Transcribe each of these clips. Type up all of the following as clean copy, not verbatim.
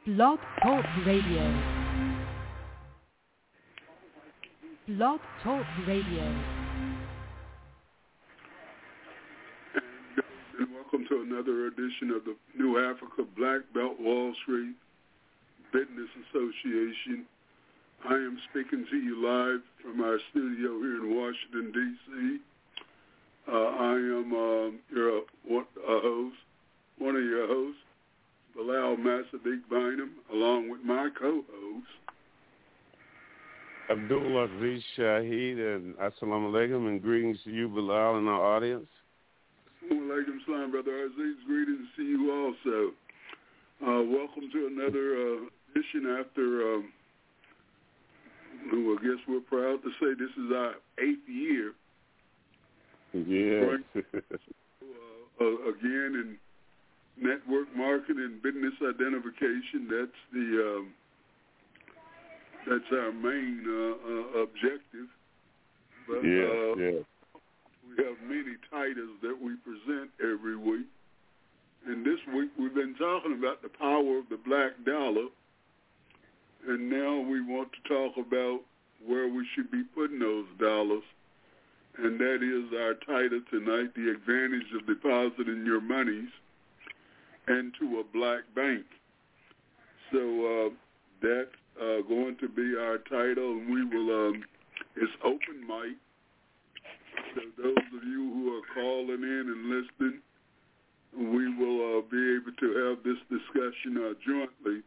Blog Talk Radio. Blog Talk Radio. And welcome to another edition of the New Africa Black Belt Wall Street Business Association. I am speaking to you live from our studio here in Washington, D.C. I am your host, one of your hosts, Bilal Masadiq Bynum, along with my co-host, Abdul Aziz Shahid, and assalamu alaikum, and greetings to you, Bilal, and our audience. Assalamu alaikum, salam, Brother Aziz. Greetings to you also. Welcome to another edition after, I guess we're proud to say this is our 8th year. Yes. Again, in network marketing and business identification, that's our main objective. But we have many titles that we present every week. And this week we've been talking about the power of the black dollar. And now we want to talk about where we should be putting those dollars. And that is our title tonight, The Advantage of Depositing Your Monies into a Black Bank. So that's going to be our title, and we will, it's open mic. So those of you who are calling in and listening, we will be able to have this discussion jointly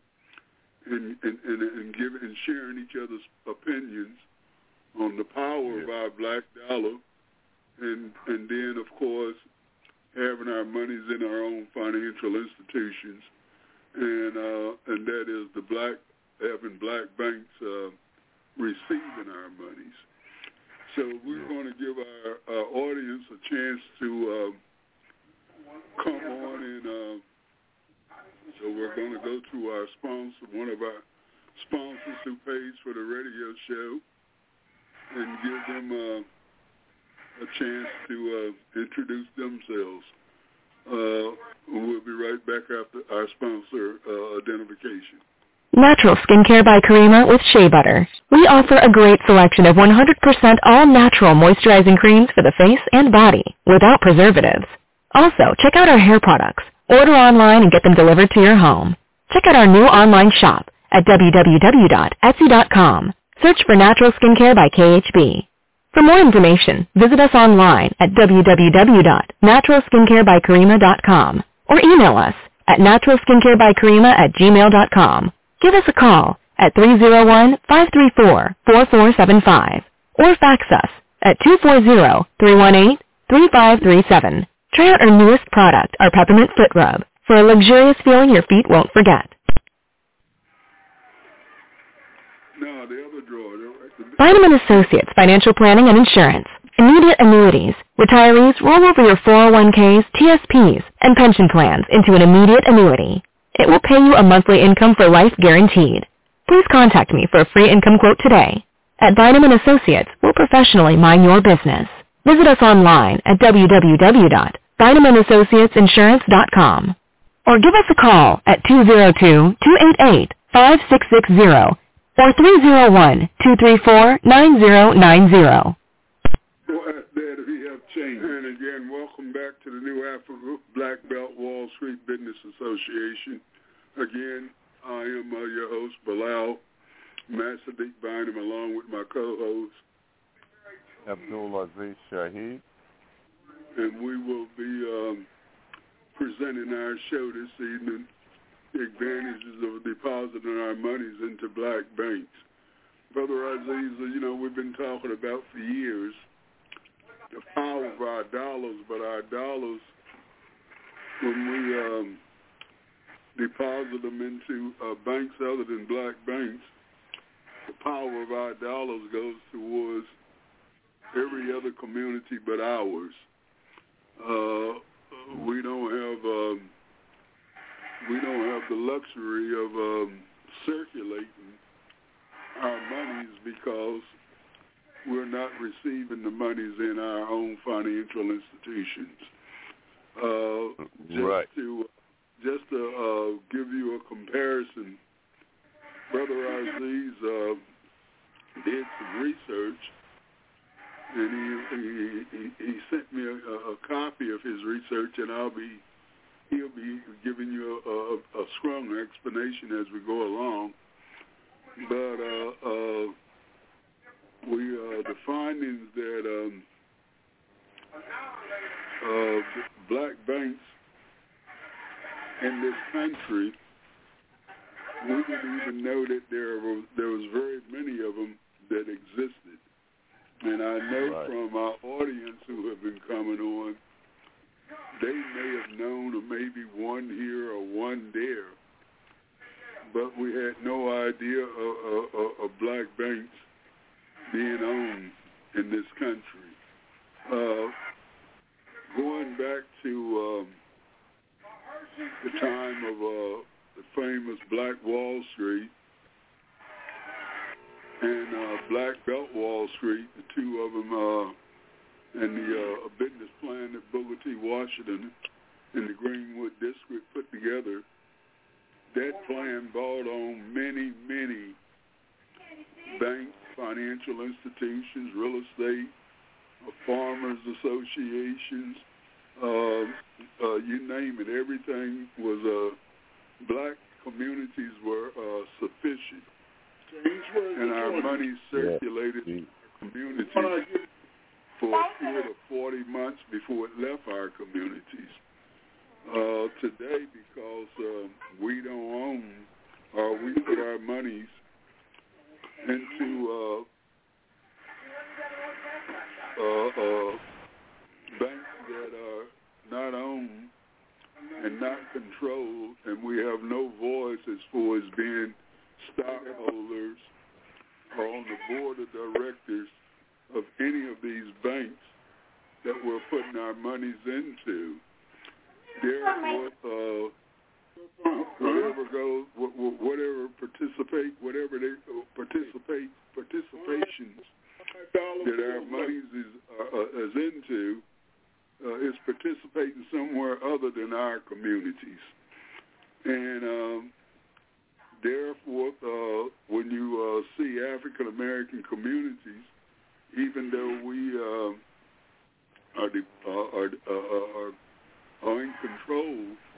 and sharing each other's opinions on the power of our black dollar, and then, of course, having our monies in our own financial institutions, and that is having black banks receiving our monies. So we're going to give our audience a chance to come on, and so we're going to go to our sponsor, one of our sponsors who pays for the radio show, and give them a chance to introduce themselves. We'll be right back after our sponsor identification. Natural Skincare by Karima with Shea Butter. We offer a great selection of 100% all-natural moisturizing creams for the face and body without preservatives. Also, check out our hair products. Order online and get them delivered to your home. Check out our new online shop at www.etsy.com. Search for Natural Skincare by KHB. For more information, visit us online at www.naturalskincarebykarima.com or email us at naturalskincarebykarima@gmail.com. Give us a call at 301-534-4475 or fax us at 240-318-3537. Try out our newest product, our Peppermint Foot Rub, for a luxurious feeling your feet won't forget. No, the other drawer. Bynum & Associates Financial Planning and Insurance. Immediate annuities. Retirees roll over your 401ks, TSPs, and pension plans into an immediate annuity. It will pay you a monthly income for life guaranteed. Please contact me for a free income quote today. At Bynum & Associates, we'll professionally mind your business. Visit us online at www.BynumAssociatesInsurance.com or give us a call at 202-288-5660 or 301-234-9090. That we have changed. And again, welcome back to the New Africa Black Belt Wall Street Business Association. Again, I am your host, Bilal Masadiq Bynum, along with my co-host, Abdul Aziz Shahid. And we will be presenting our show this evening, the advantages of depositing our monies into black banks. Brother Aziz, we've been talking about for years the power of our dollars, but our dollars, when we deposit them into banks other than black banks, the power of our dollars goes towards every other community but ours. We don't have the luxury of circulating our monies because we're not receiving the monies in our own financial institutions. Just to give you a comparison comparison. Brother Aziz did some research, and he sent me a copy of his research, and he'll be giving you a stronger explanation as we go along. But the findings that black banks in this country, we didn't even know that there was very many of them that existed. And I know from our audience who have been coming on, they may have known of maybe one here or one there, but we had no idea of black banks being owned in this country. Going back to the time of the famous Black Wall Street and Black Belt Wall Street, the two of them, and the business plan that Booker T. Washington and the Greenwood District put together, that plan brought on many, many banks, financial institutions, real estate, farmers associations, you name it. Everything was black communities were sufficient, and our money circulated in communities for a period of 40 months before it left our communities. Today, because we don't own, or we put our monies into banks that are not owned and not controlled, and we have no voice as far as being stockholders or on the board of directors of any of these banks that we're putting our monies into. Therefore, participations that our monies is into is participating somewhere other than our communities. And therefore, when you see African American communities, even though we are in control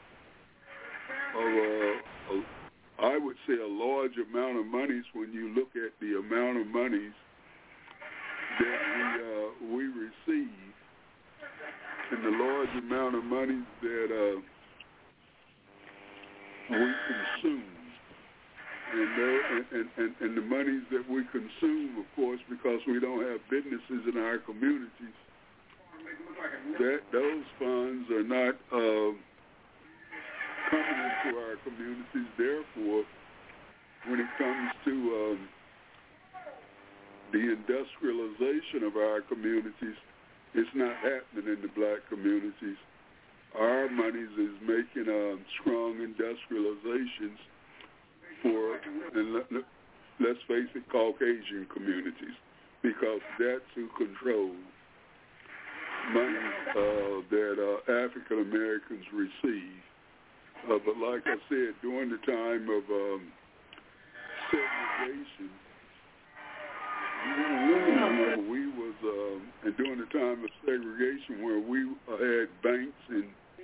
of, I would say, a large amount of monies, when you look at the amount of monies that we receive and the large amount of monies that we consume. And the monies that we consume, of course, because we don't have businesses in our communities, that those funds are not coming into our communities. Therefore, when it comes to the industrialization of our communities, it's not happening in the black communities. Our monies is making strong industrializations for, and let's face it, Caucasian communities, because that's who controls money that African Americans receive. But like I said, during the time of segregation, and during the time of segregation, where we had banks and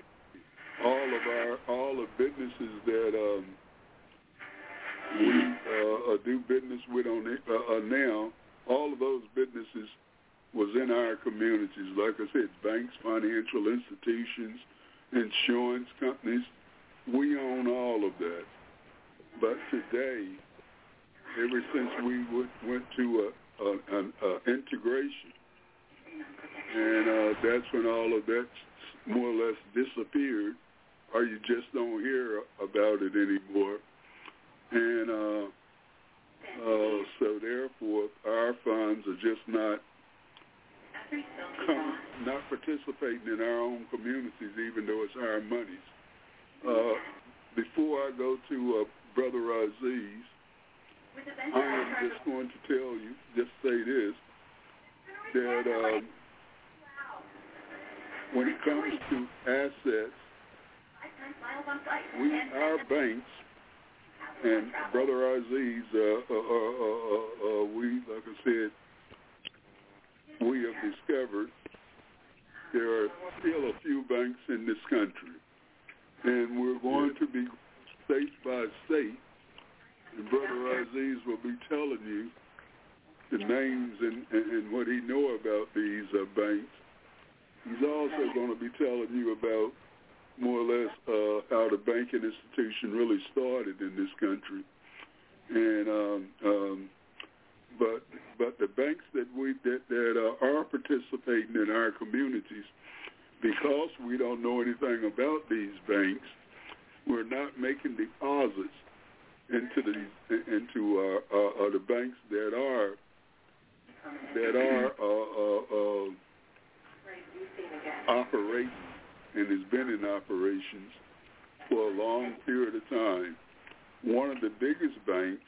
all the businesses that we do business with now, all of those businesses was in our communities. Like I said, banks, financial institutions, insurance companies, we own all of that. But today, ever since we went to an integration, and that's when all of that more or less disappeared, or you just don't hear about it anymore. And so therefore, our funds are just not participating in our own communities, even though it's our monies. Before I go to Brother Aziz, I am just going to tell you, just say this, that when it comes to assets, our banks And Brother Aziz, we, like I said, we have discovered there are still a few banks in this country, and we're going to be state by state, and Brother Aziz will be telling you the names and what he know about these banks. He's also going to be telling you about more or less how the banking institution really started in this country, and but the banks that are participating in our communities, because we don't know anything about these banks, we're not making deposits into the banks that are operating and has been in operations for a long period of time. One of the biggest banks,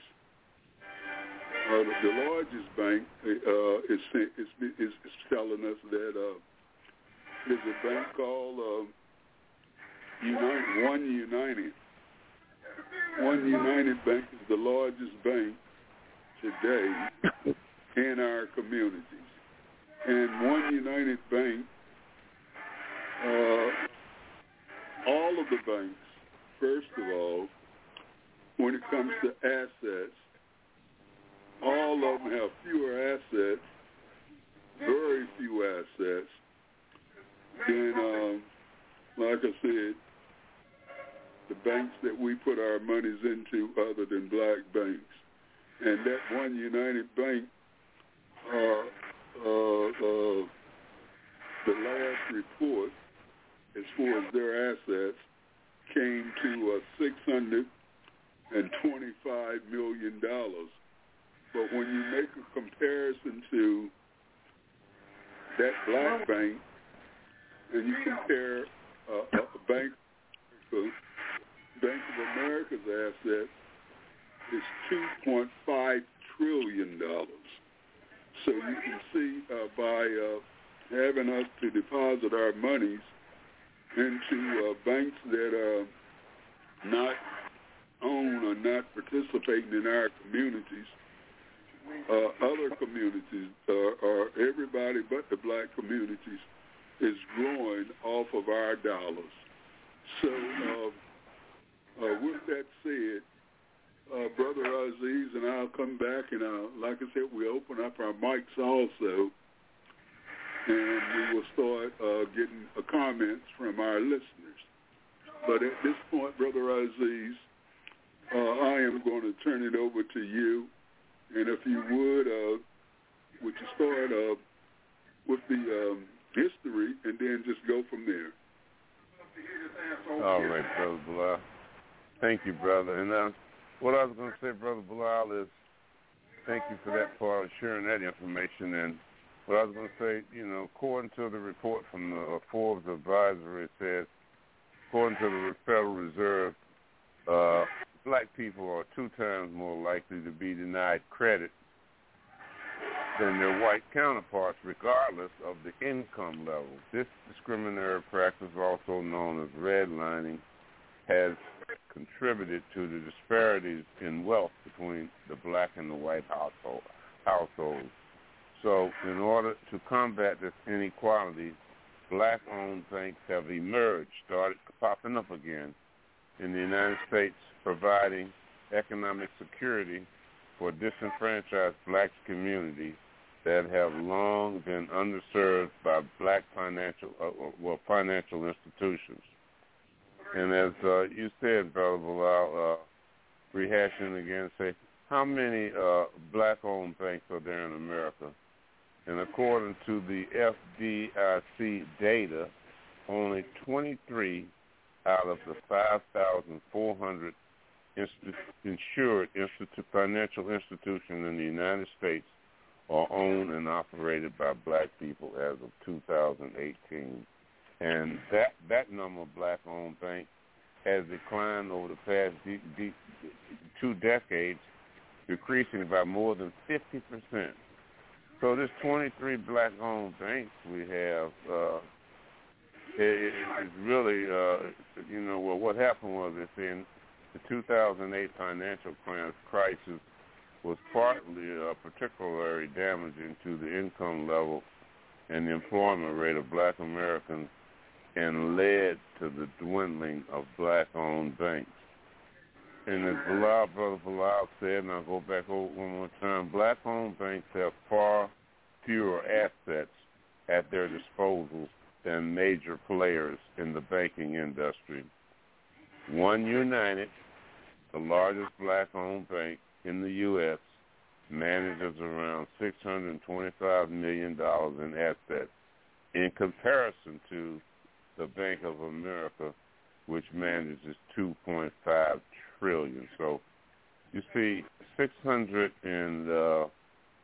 the largest bank, is telling us that there's a bank called One United. One United Bank is the largest bank today in our communities. And One United Bank, all of the banks, first of all, when it comes to assets, all of them have fewer assets, very few assets, than, like I said, the banks that we put our monies into other than black banks. And that One United Bank, the last report, as far as their assets, came to $625 million. But when you make a comparison to that black bank, and you compare a Bank of America's assets, it's $2.5 trillion. So you can see by having us to deposit our monies into banks that are not own or not participating in our communities, other communities, or everybody but the black communities, is growing off of our dollars. So with that said, Brother Aziz and I'll come back, and like I said, we open up our mics also, and we will start getting comments from our listeners. But at this point, Brother Aziz, I am going to turn it over to you, and if you would you start with the history, and then just go from there. All right, Brother Bilal. Thank you, brother. And what I was going to say, Brother Bilal, is thank you for that part of sharing that information. And what I was going to say, according to the report from the Forbes Advisory, it says, according to the Federal Reserve, black people are 2 times more likely to be denied credit than their white counterparts, regardless of the income level. This discriminatory practice, also known as redlining, has contributed to the disparities in wealth between the black and the white households. So in order to combat this inequality, black-owned banks have emerged, started popping up again in the United States, providing economic security for disenfranchised black communities that have long been underserved by black financial institutions. And as you said, Brother Bilal, rehashing again, say, how many black-owned banks are there in America? And according to the FDIC data, only 23 out of the 5,400 insured financial institutions in the United States are owned and operated by black people as of 2018. And that number of black-owned banks has declined over the past 2 decades, decreasing by more than 50%. So this 23 black-owned banks we have is really, what happened was, The 2008 financial crisis was partly particularly damaging to the income level and the employment rate of black Americans and led to the dwindling of black-owned banks. And as Brother Bilal said, and I'll go back over one more time, black-owned banks have far fewer assets at their disposal than major players in the banking industry. One United, the largest black-owned bank in the U.S., manages around $625 million in assets in comparison to the Bank of America, which manages $2.5 trillion. So you see, $625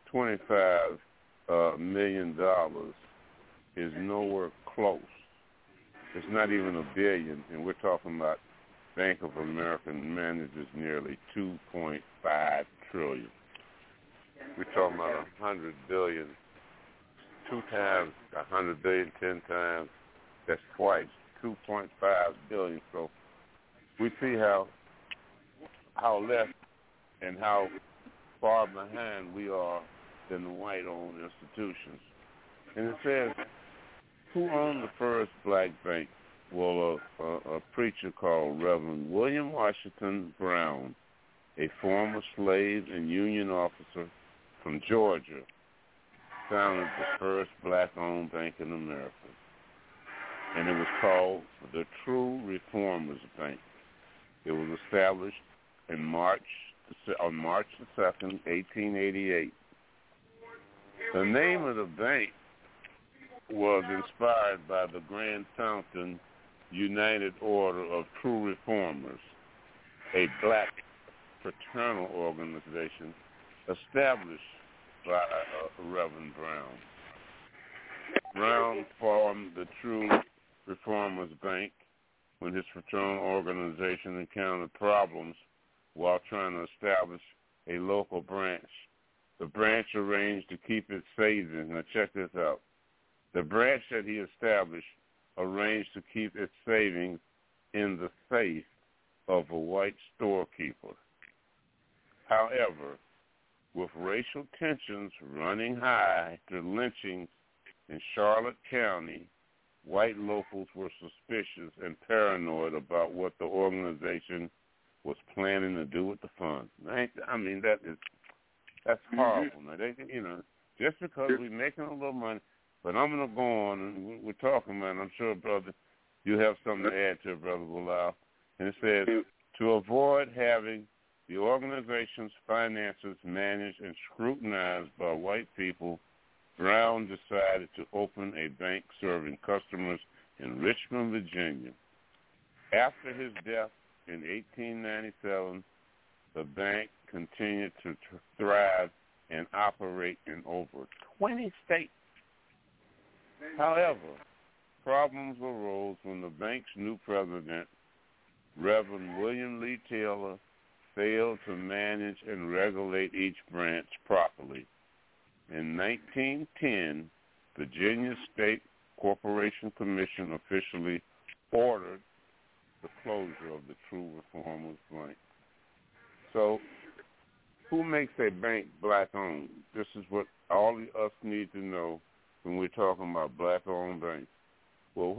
million is nowhere close. It's not even $1 billion, and we're talking about Bank of America manages nearly $2.5 trillion. We're talking about 100 billion, 2 times 100 billion, 10 times. That's twice, 2.5 billion. So we see how less and how far behind we are than the white-owned institutions. And it says, who owned the first black bank? Well, a preacher called Reverend William Washington Brown, a former slave and Union officer from Georgia, founded the first black-owned bank in America. And it was called the True Reformers Bank. It was established on March the 2nd, 1888. The name of the bank was inspired by the Grand Fountain United Order of True Reformers, a black fraternal organization established by Reverend Brown. Brown formed the True Reformers Bank when his fraternal organization encountered problems while trying to establish a local branch. The branch arranged to keep its savings. Now check this out. The branch that he established arranged to keep its savings in the safe of a white storekeeper. However, with racial tensions running high after lynchings in Charlotte County, white locals were suspicious and paranoid about what the organization was planning to do with the funds. I mean, that's horrible. Now, just because we're making a little money, but I'm going to go on, and we're talking, man. I'm sure, brother, you have something to add to it, Brother Bilal. And it says, to avoid having the organization's finances managed and scrutinized by white people, Brown decided to open a bank serving customers in Richmond, Virginia. After his death in 1897, the bank continued to thrive and operate in over 20 states. However, problems arose when the bank's new president, Reverend William Lee Taylor, failed to manage and regulate each branch properly. In 1910, Virginia State Corporation Commission officially ordered the closure of the True Reformers Bank. So, who makes a bank black-owned? This is what all of us need to know when we're talking about black-owned banks. Well,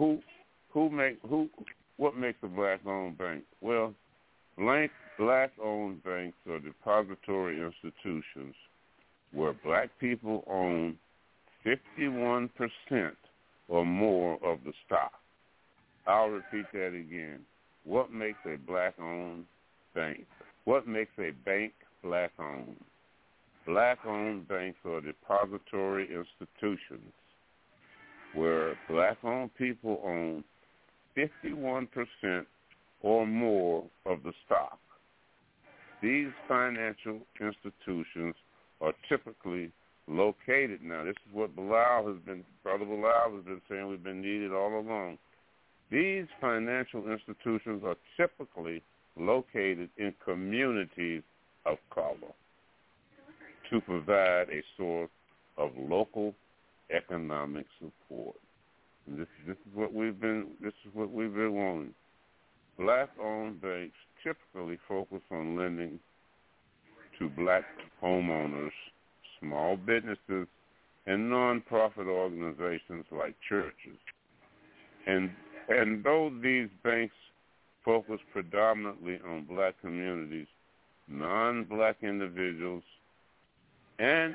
what makes a black-owned bank? Well, black-owned banks are depository institutions where black people own 51% or more of the stock. I'll repeat that again. What makes a black-owned bank? What makes a bank black-owned? Black-owned banks are depository institutions where black-owned people own 51% or more of the stock. These financial institutions are typically located. Now, this is what Brother Bilal has been saying we've been needed all along. These financial institutions are typically located in communities of color to provide a source of local economic support. And this is what we've been wanting. Black-owned banks typically focus on lending to black homeowners, small businesses, and nonprofit organizations like churches. And though these banks focus predominantly on black communities, non-black individuals and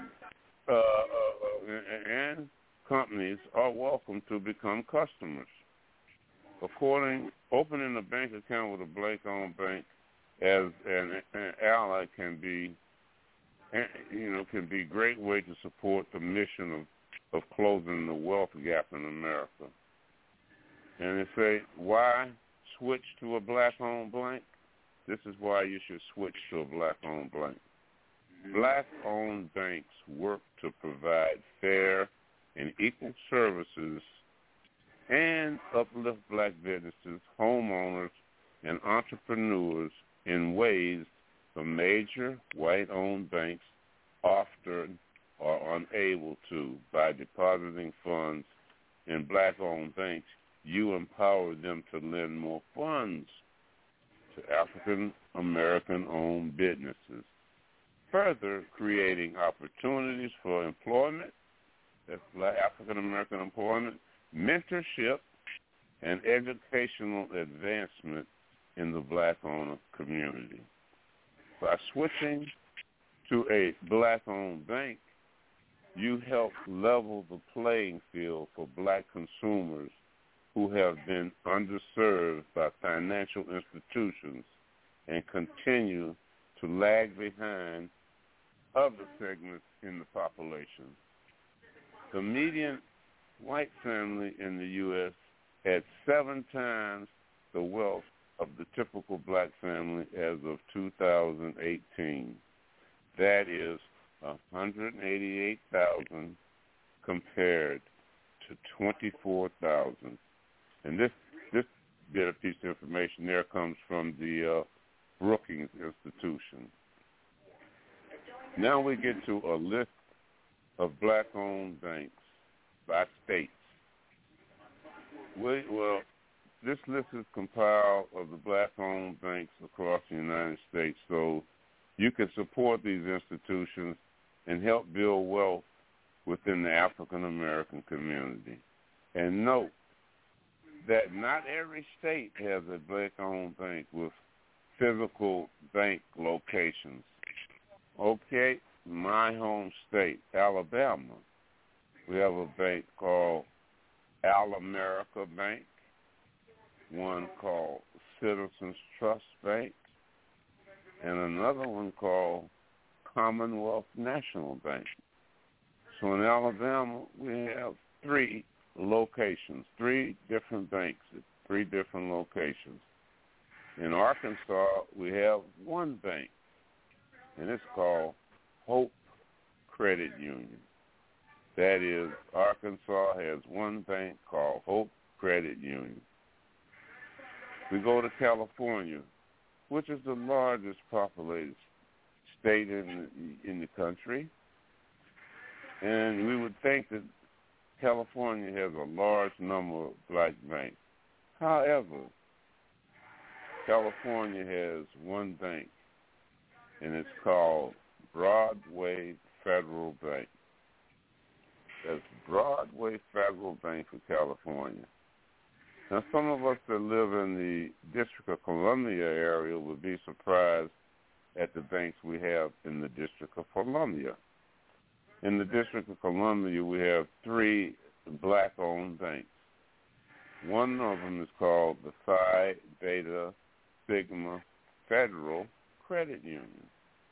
companies are welcome to become customers. Opening a bank account with a black-owned bank as an ally can be a great way to support the mission of closing the wealth gap in America. And they say, why switch to a black-owned bank? This is why you should switch to a black-owned bank. Black-owned banks work to provide fair and equal services and uplift black businesses, homeowners, and entrepreneurs in ways the major white-owned banks often are unable to. By depositing funds in black-owned banks, you empower them to lend more funds to African-American-owned businesses, further creating opportunities for employment, that's black African-American employment, mentorship, and educational advancement in the black owner community. By switching to a black-owned bank, you help level the playing field for black consumers who have been underserved by financial institutions and continue to lag behind other segments in the population. The median white family in the U.S. had 7 times the wealth of the typical black family as of 2018. That is $188,000 compared to $24,000. And this bit of piece of information there comes from the Brookings Institution. Now we get to a list of black-owned banks by states. Well, this list is compiled of the black-owned banks across the United States, so you can support these institutions and help build wealth within the African-American community. And note that not every state has a black-owned bank with physical bank locations. Okay, my home state, Alabama, we have a bank called Al-America Bank, one called Citizens Trust Bank, and another one called Commonwealth National Bank. So in Alabama, we have 3 locations, 3 different banks at 3 different locations. In Arkansas, we have 1 bank, and it's called Hope Credit Union. That is, Arkansas has 1 bank called Hope Credit Union. We go to California, which is the largest populated state in the country, and we would think that California has a large number of black banks. However, California has 1 bank, and it's called Broadway Federal Bank. That's Broadway Federal Bank for California. Now, some of us that live in the District of Columbia area would be surprised at the banks we have in the District of Columbia. In the District of Columbia, we have 3 black-owned banks. One of them is called the Phi Beta Sigma Federal Credit Union.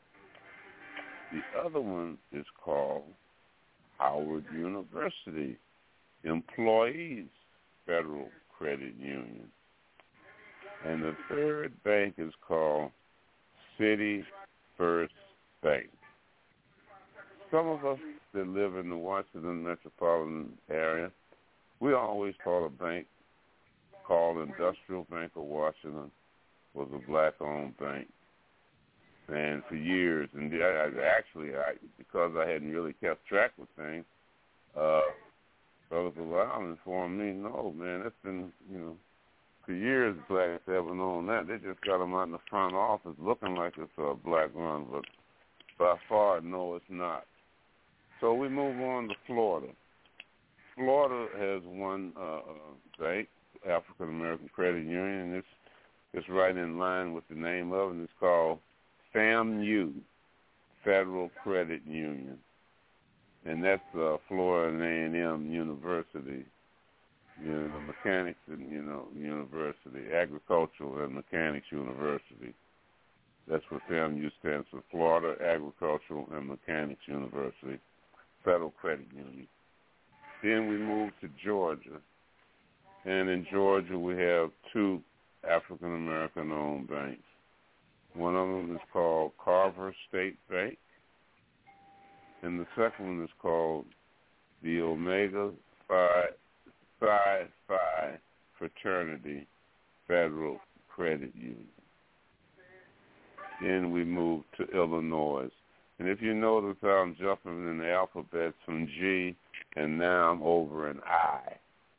The other one is called Howard University Employees Federal Credit Union. And the third bank is called City First Bank. Some of us that live in the Washington metropolitan area, we always thought a bank called Industrial Bank of Washington was a black-owned bank. And for years, and because I hadn't really kept track of things, Brother Bilal informed me, no, man, it's been, for years blacks haven't known that. They just got them out in the front office looking like it's a black run, but by far, no, it's not. So we move on to Florida. Florida has one bank, African American Credit Union, and it's right in line with the name of it, and it's called FAMU, Federal Credit Union. And that's Florida A&M University, mechanics and, university, agricultural and mechanics university. That's what FAMU stands for, Florida Agricultural and Mechanics University, Federal Credit Union. Then we move to Georgia. And in Georgia, we have two African-American-owned banks. One of them is called Carver State Bank, and the second one is called the Omega Psi Phi Fraternity Federal Credit Union. Then we move to Illinois. And if you notice how I'm jumping in the alphabet from G, and now I'm over an I,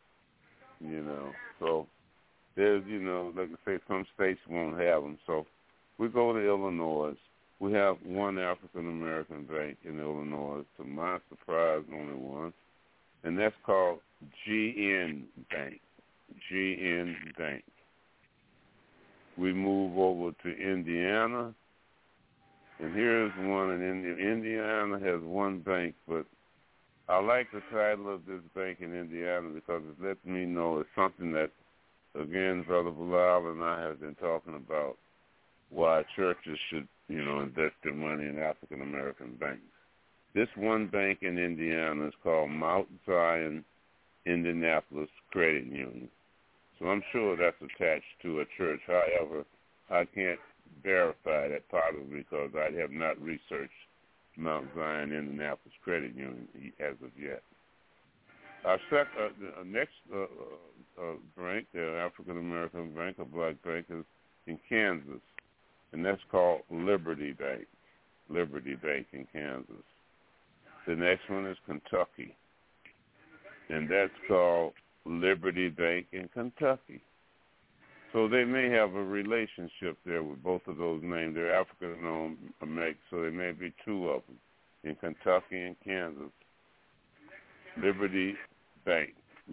So there's, like I say, some states won't have them. So we go to Illinois. We have one African-American bank in Illinois. To my surprise, only one. And that's called GN Bank. GN Bank. We move over to Indiana. And here's one, and Indiana has one bank, but I like the title of this bank in Indiana because it lets me know it's something that, again, Brother Bilal and I have been talking about, why churches should, invest their money in African-American banks. This one bank in Indiana is called Mount Zion Indianapolis Credit Union. So I'm sure that's attached to a church. However, I can't verify that part of it because I have not researched Mount Zion Indianapolis Credit Union as of yet. Our next bank, the African-American bank, a black bank, is in Kansas, and that's called Liberty Bank. Liberty Bank in Kansas. The next one is Kentucky, and that's called Liberty Bank in Kentucky. So they may have a relationship there with both of those names. They're African-owned, so there may be two of them in Kentucky and Kansas. Liberty Bank.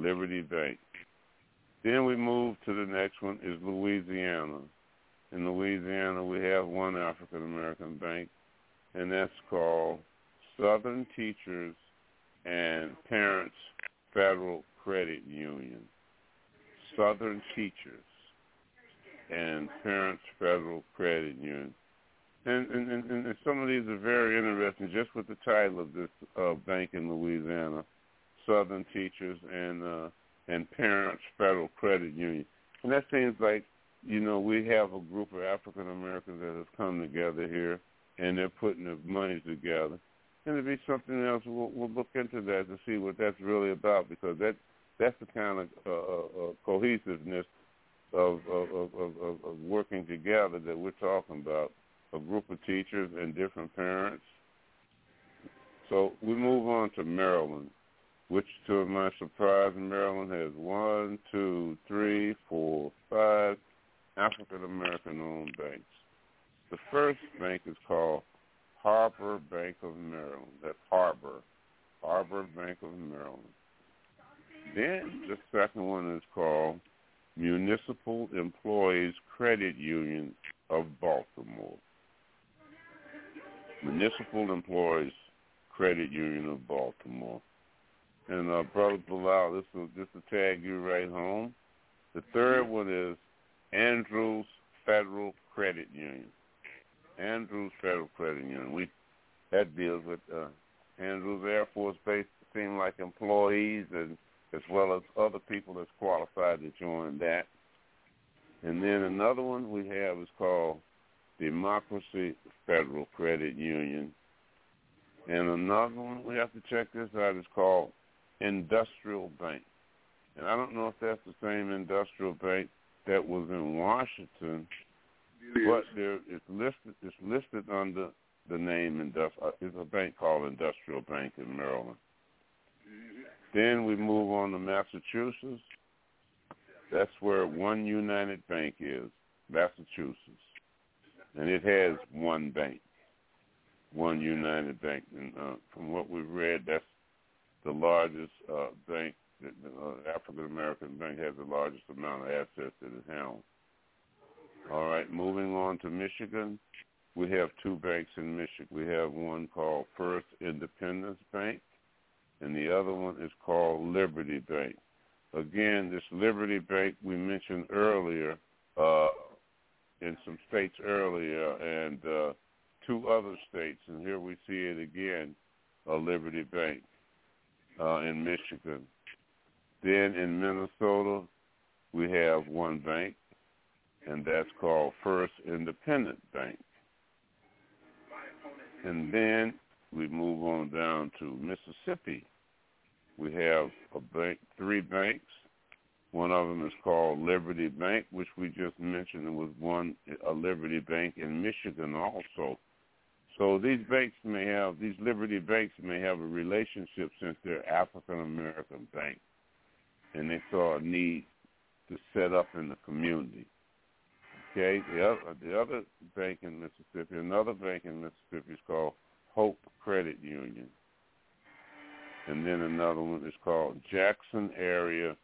Then we move to the next one is Louisiana. In Louisiana, we have one African-American bank, and that's called Southern Teachers and Parents Federal Credit Union. Southern Teachers and Parents Federal Credit Union. And some of these are very interesting, just with the title of this bank in Louisiana, Southern Teachers and Parents Federal Credit Union. And that seems like, we have a group of African Americans that have come together here, and they're putting the money together. And it'll be something else. We'll look into that to see what that's really about, because that's the kind of cohesiveness of working together that we're talking about, a group of teachers and different parents. So we move on to Maryland, which, to my surprise, Maryland has 1, 2, 3, 4, 5 African-American-owned banks. The first bank is called Harbor Bank of Maryland. That's Harbor Bank of Maryland. Then the second one is called Municipal Employees Credit Union of Baltimore. Municipal Employees Credit Union of Baltimore. And Brother Bilal, this will tag you right home. The third one is Andrews Federal Credit Union. Andrews Federal Credit Union. That deals with Andrews Air Force Base, seem like employees, and as well as other people that's qualified to join that. And then another one we have is called Democracy Federal Credit Union. And another one, we have to check this out, is called Industrial Bank. And I don't know if that's the same Industrial Bank that was in Washington, but it's listed under the name Industrial. It's a bank called Industrial Bank in Maryland. Then we move on to Massachusetts, That's where One United Bank is, Massachusetts. And it has one bank, One United Bank. And from what we've read, that's the largest bank. The African-American bank has the largest amount of assets that it held. All right, moving on to Michigan. We have two banks in Michigan. We have one called First Independence Bank, and the other one is called Liberty Bank. Again, this Liberty Bank we mentioned earlier in some states earlier, and two other states, and here we see it again, a Liberty Bank in Michigan. Then in Minnesota, we have one bank, and that's called First Independent Bank. And then we move on down to Mississippi. We have three banks. One of them is called Liberty Bank, which we just mentioned. There was a Liberty Bank in Michigan also. So these Liberty banks may have a relationship since they're African-American banks, and they saw a need to set up in the community. Okay, the other bank in Mississippi, another bank in Mississippi is called Hope Credit Union. And then another one is called Jackson Area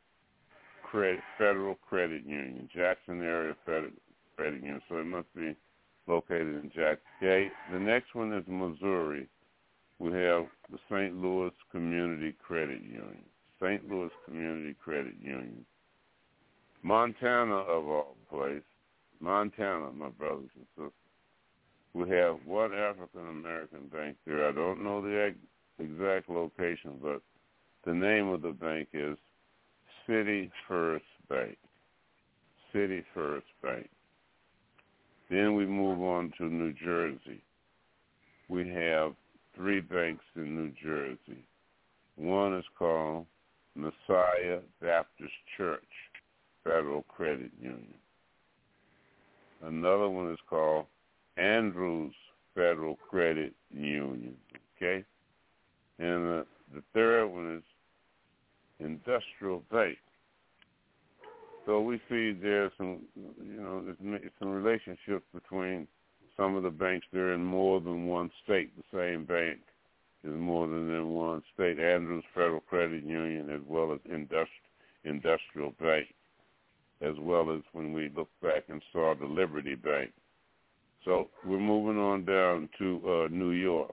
Federal Credit Union. Jackson Area Federal Credit Union. So it must be located in Jackson. Okay, the next one is Missouri. We have the St. Louis Community Credit Union. St. Louis Community Credit Union. Montana, of all places. Montana, my brothers and sisters. We have one African-American bank there. I don't know the exact location, but the name of the bank is City First Bank. City First Bank. Then we move on to New Jersey. We have three banks in New Jersey. One is called Messiah Baptist Church Federal Credit Union. Another one is called Andrews Federal Credit Union, okay? And the third one is Industrial Bank. So we see there's some relationships between some of the banks. They're in more than one state. The same bank is more than in one state. Andrews Federal Credit Union, as well as Industrial Bank, as well as when we look back and saw the Liberty Bank. So we're moving on down to New York.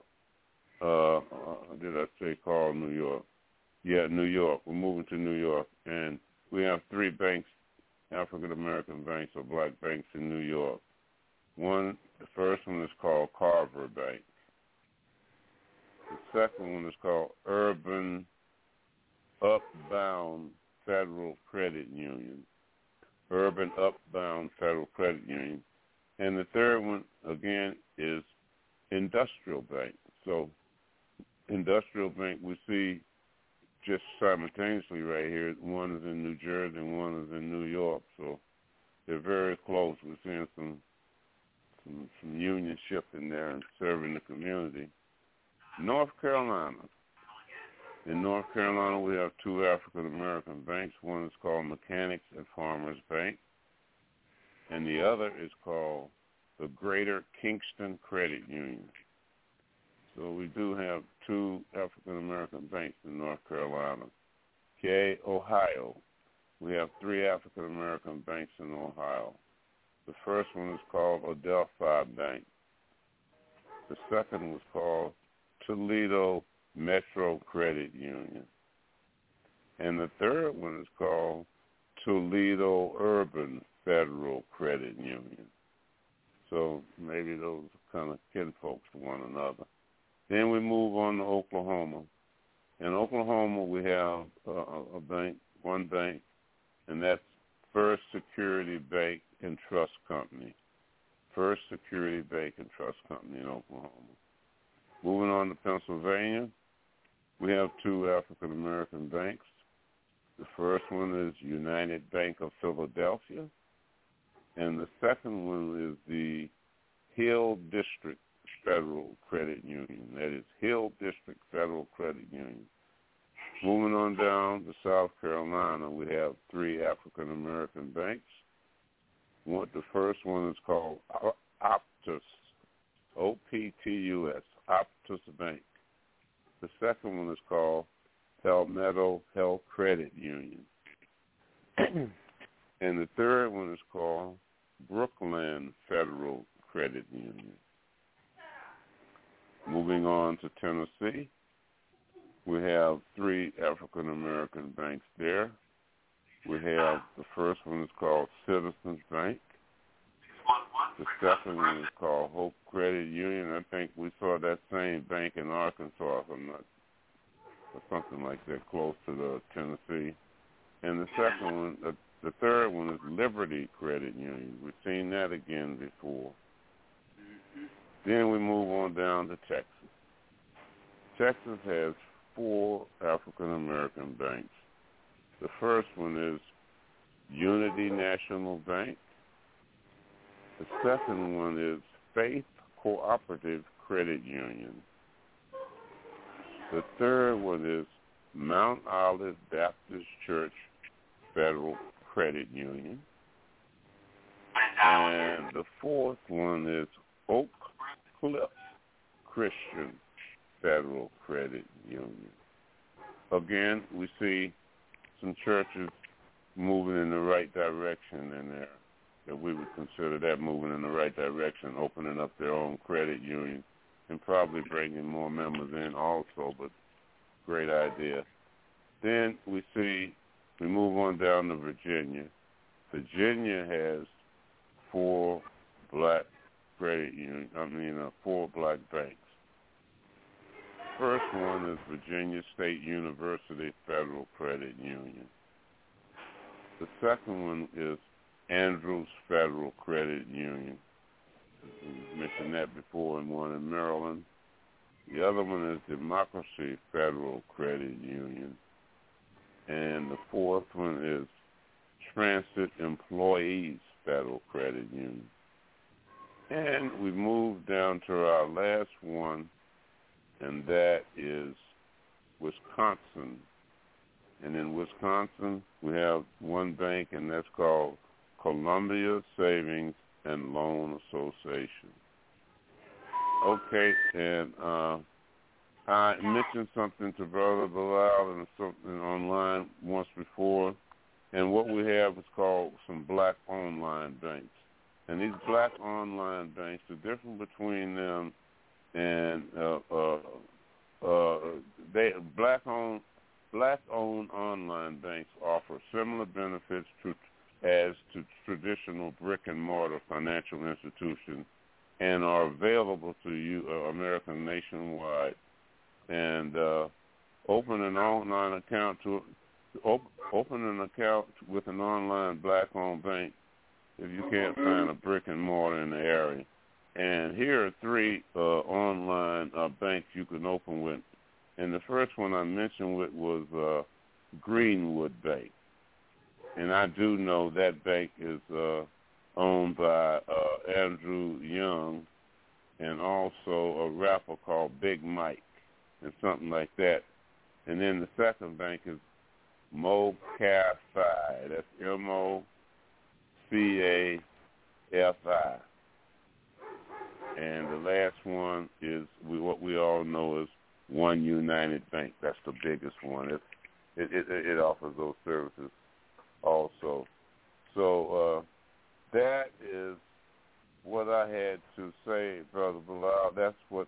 Did I say call New York? Yeah, New York. We're moving to New York, and we have three banks, African-American banks or black banks in New York. The first one is called Carver Bank. The second one is called Urban Upbound Federal Credit Union. Urban Upbound Federal Credit Union. And the third one, again, is Industrial Bank. So Industrial Bank we see just simultaneously right here. One is in New Jersey and one is in New York. So they're very close. We're seeing some unionship in there and serving the community. North Carolina. In North Carolina, we have two African-American banks. One is called Mechanics and Farmers Bank, and the other is called the Greater Kingston Credit Union. So we do have two African-American banks in North Carolina. Okay, Ohio. We have three African-American banks in Ohio. The first one is called Adelphi Bank. The second was called Toledo Metro Credit Union. And the third one is called Toledo Urban Federal Credit Union. So maybe those are kind of kinfolks to one another. Then we move on to Oklahoma. In Oklahoma, we have one bank, and that's First Security Bank and Trust Company. First Security Bank and Trust Company in Oklahoma. Moving on to Pennsylvania, we have two African-American banks. The first one is United Bank of Philadelphia, and the second one is the Hill District Federal Credit Union. That is Hill District Federal Credit Union. Moving on down to South Carolina, we have 3 African-American banks. The first one is called Optus, O-P-T-U-S, Optus Bank. The second one is called Palmetto Health Credit Union. And the third one is called Brookland Federal Credit Union. Moving on to Tennessee, we have 3 African-American banks there. We have the first one is called Citizens Bank. The second one is called Hope Credit Union. I think we saw that same bank in Arkansas, if I'm not, or something like that, close to the Tennessee. And the second one, the third one is Liberty Credit Union. We've seen that again before. Then we move on down to Texas. Texas has 4 African-American banks. The first one is Unity National Bank. The second one is Faith Cooperative Credit Union. The third one is Mount Olive Baptist Church Federal Credit Union. And the fourth one is Oak Cliff Christian Federal Credit Union. Again, we see some churches moving in the right direction in there, that we would consider that moving in the right direction, opening up their own credit union and probably bringing more members in also, but great idea. Then we move on down to Virginia. Virginia has 4 black banks. First one is Virginia State University Federal Credit Union. The second one is Andrews Federal Credit Union. We mentioned that before, and one in Maryland. The other one is Democracy Federal Credit Union. And the fourth one is Transit Employees Federal Credit Union. And we move down to our last one, and that is Wisconsin. And in Wisconsin, we have one bank, and that's called Columbia Savings and Loan Association. Okay, and I mentioned something to Brother Bilal and something online once before, and what we have is called some black online banks. And these black online banks, the difference between them and black-owned online banks offer similar benefits as to traditional brick-and-mortar financial institutions and are available to you, American nationwide. And open an account with an online black-owned bank if you can't find a brick-and-mortar in the area. And here are 3 online banks you can open with. And the first one I mentioned was Greenwood Bank. And I do know that bank is owned by Andrew Young and also a rapper called Big Mike and something like that. And then the second bank is MoCaFi. That's MoCaFi. And the last one is what we all know as One United Bank. That's the biggest one. It offers those services also. So that is what I had to say, Brother Bilal. That's what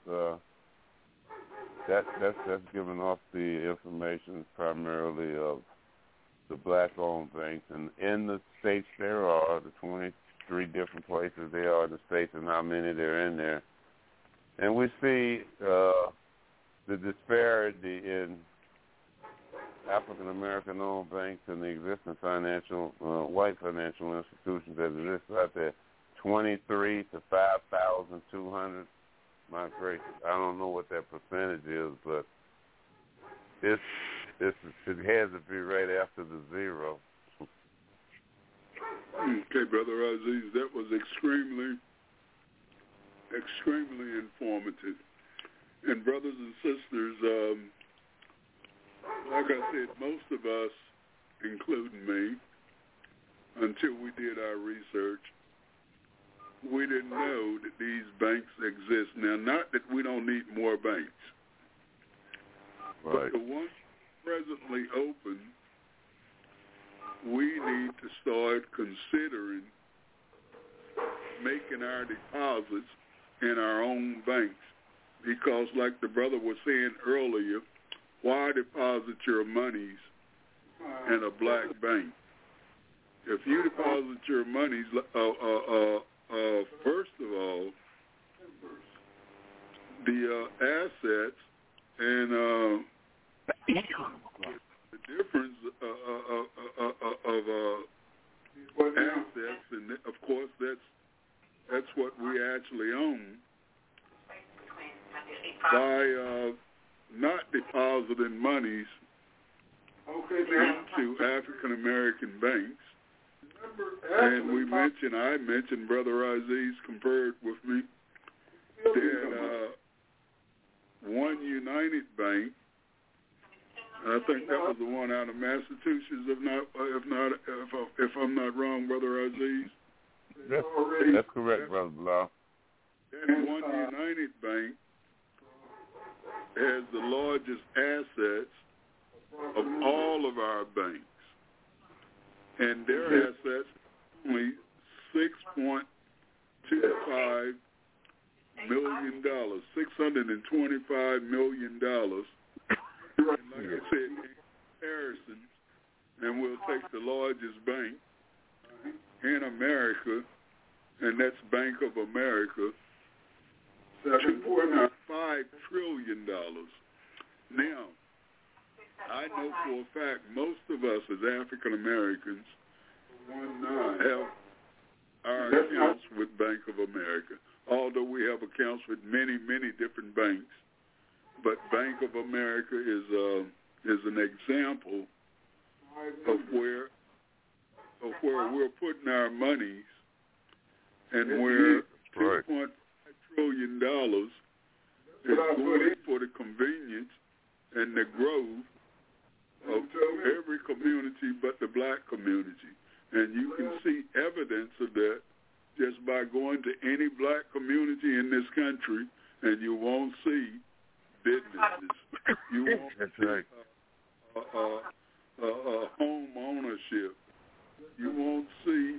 that's giving off the information primarily of the black-owned banks. And in the states there are the 23 different places there are in the states and how many there are in there. And we see the disparity in African-American owned banks and the existing white financial institutions that exist out there, 23 to 5,200. My gracious, I don't know what that percentage is, but it has to be right after the zero. Okay, Brother Aziz, that was extremely informative. And brothers and sisters, like I said, most of us, including me, until we did our research, we didn't know that these banks exist. Now, not that we don't need more banks, right. but the ones presently open, we need to start considering making our deposits in our own banks. Because like the brother was saying earlier, why deposit your monies in a black bank? If you deposit your monies, first of all, the assets and the difference of assets, and of course that's what we actually own. By not depositing monies into African American banks, and I mentioned, Brother Aziz conferred with me that One United Bank, I think that was the one out of Massachusetts, if I'm not wrong, Brother Aziz. That's correct, Brother Blau. And One United Bank has the largest assets of all of our banks. And their assets only $6.25 million, $625 million. And like I said, in comparison, and we'll take the largest bank in America, and that's Bank of America, $2.5 trillion. Now, I know for a fact most of us as African Americans have our accounts with Bank of America, although we have accounts with many, many different banks. But Bank of America is an example of where we're putting our monies, and where $2.5 trillion is going for the convenience and the growth of every community but the black community. And you can see evidence of that just by going to any black community in this country, and you won't see businesses. You won't see home ownership. You won't see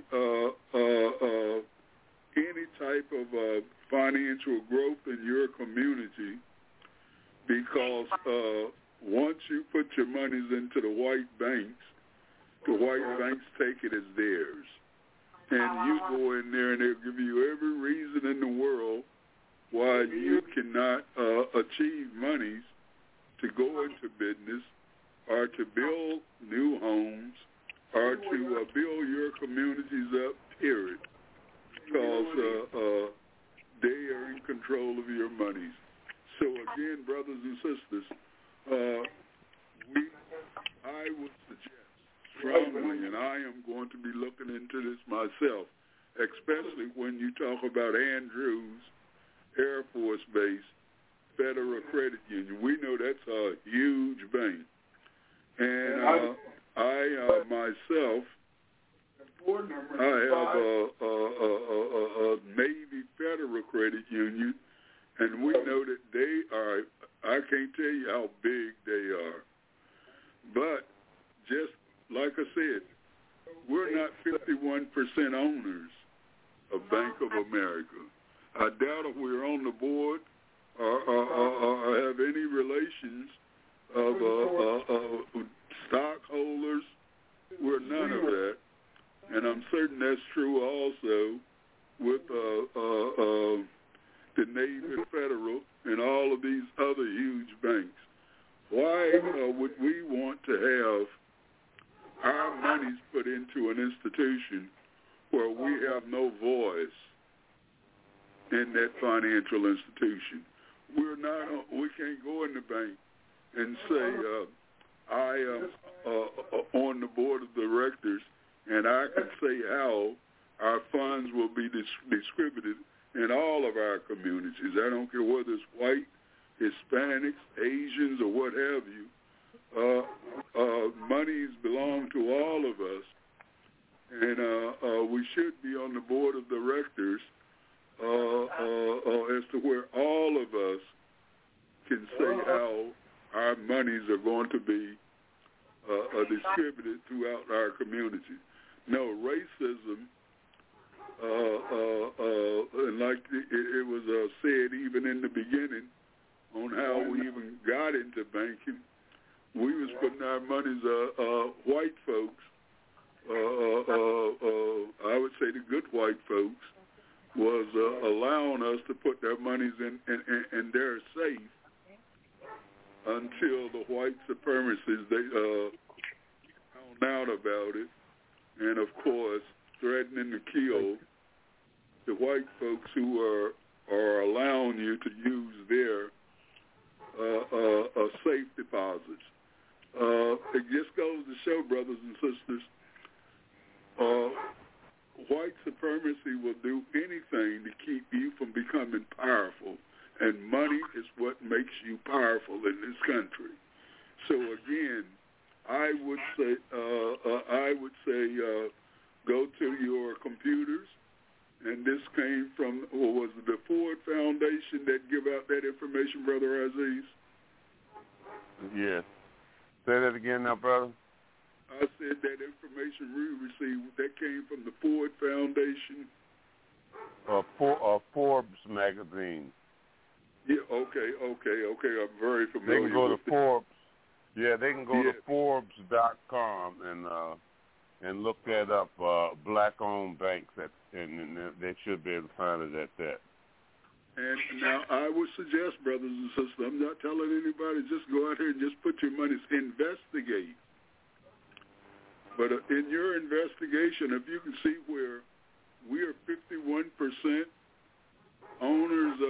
any type of financial growth in your community, because once you put your monies into the white banks take it as theirs. And you go in there and they'll give you every reason in the world why you cannot achieve monies to go into business or to build new homes or to build your communities up, period. Because they are in control of your monies. So again, brothers and sisters, I would suggest strongly, and I am going to be looking into this myself, especially when you talk about Andrews Air Force Base Federal Credit Union. We know that's a huge bank. And I myself, I have a Navy Federal Credit Union, and we know that they are, I can't tell you how big they are. But just like I said, we're not 51% owners of Bank of America. I doubt if we're on the board or have any relations of stockholders. We're none of that. And I'm certain that's true also with the Navy Federal and all of these other huge banks. Why would we want to have our monies put into an institution where we have no voice in that financial institution? We can't go in the bank and say, I am on the board of directors, and I can say how our funds will be distributed in all of our communities. I don't care whether it's white, Hispanics, Asians, or what have you. monies belong to all of us, and we should be on the board of directors as to where all of us can say how our monies are going to be distributed throughout our community. No, racism, and like it was said even in the beginning on how we even got into banking, we was putting our monies, white folks, I would say the good white folks, was allowing us to put their monies in their safe until the white supremacists, they found out about it, and of course threatening to kill the white folks who are allowing you to use their safe deposits. It just goes to show, brothers and sisters, white supremacy will do anything to keep you from becoming powerful, and money is what makes you powerful in this country. So again, I would say go to your computers, and this came from, what was it, the Ford Foundation that give out that information, Brother Aziz? Yes. Say that again now, brother. I said that information we received, that came from the Ford Foundation. Forbes magazine. Yeah, okay. I'm very familiar. They can go with to Forbes. Yeah, they can go to Forbes.com and look that up. Black-owned banks, and they should be able to find it at that. And now I would suggest, brothers and sisters, I'm not telling anybody, just go out here and just put your money, investigate. But in your investigation, if you can see where we are 51% owners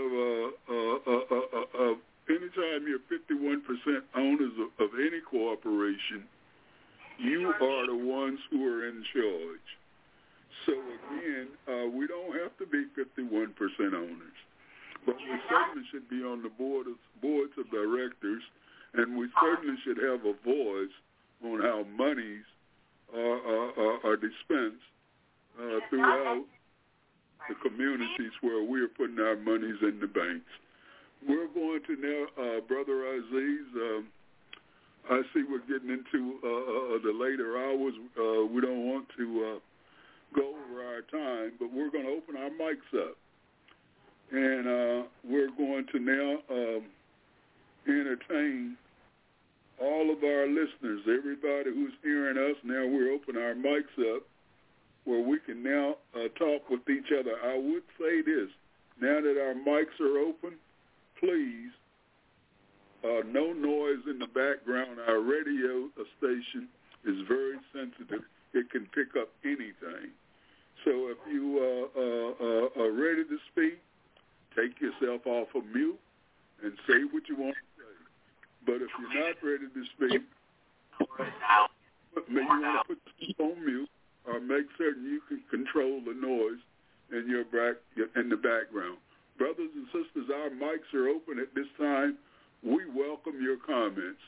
of anytime you're 51% owners of any corporation, you are the ones who are in charge. So again, we don't have to be 51% owners, but we certainly should be on the boards of directors, and we certainly should have a voice on how monies are dispensed throughout the communities where we are putting our monies in the banks. We're going to now, Brother Aziz, I see we're getting into the later hours. We don't want to go over our time, but we're going to open our mics up. And we're going to now entertain all of our listeners, everybody who's hearing us. Now we're opening our mics up where we can now talk with each other. I would say this, now that our mics are open, please, no noise in the background. Our radio station is very sensitive. It can pick up anything. So if you are ready to speak, take yourself off of mute and say what you want to say. But if you're not ready to speak, maybe you want to put yourself on mute or make certain you can control the noise in the background. Brothers and sisters, our mics are open at this time. We welcome your comments.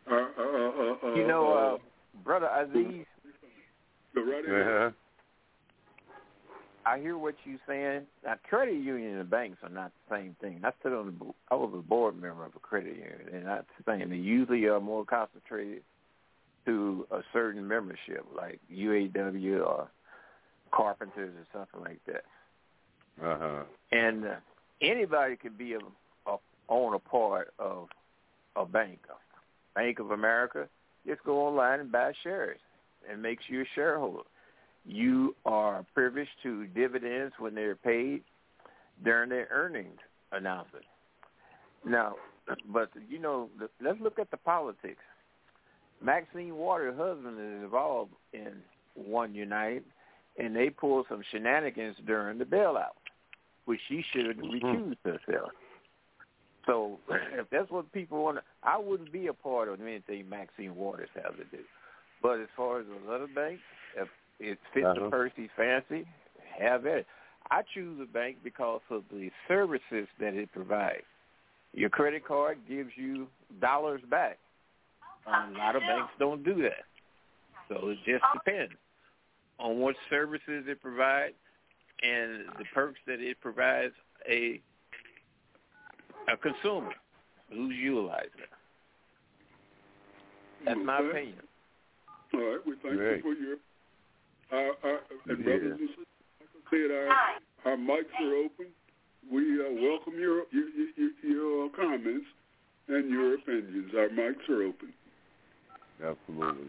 Brother Aziz, go right ahead. I hear what you're saying. Now, credit union and banks are not the same thing. I was a board member of a credit union, and that's the thing. They usually are more concentrated to a certain membership, like UAW or Carpenters or something like that. Uh-huh. And anybody can be own a part of a bank. Bank of America, just go online and buy shares and makes you a shareholder. You are privileged to dividends when they're paid during their earnings announcement. Now, but, let's look at the politics. Maxine Waters' husband is involved in One United, and they pulled some shenanigans during the bailout, which she should have recused herself. So if that's what people want, I wouldn't be a part of anything Maxine Waters has to do. But as far as the other banks, if it fits the person's fancy, have it. I choose a bank because of the services that it provides. Your credit card gives you dollars back. A lot of banks don't do that. So it just depends on what services it provides and the perks that it provides a consumer who's utilizing it. That's my opinion. All right, we thank you for your and brothers and sisters. Like I said, our mics are open. We welcome your comments and your opinions. Our mics are open. Absolutely.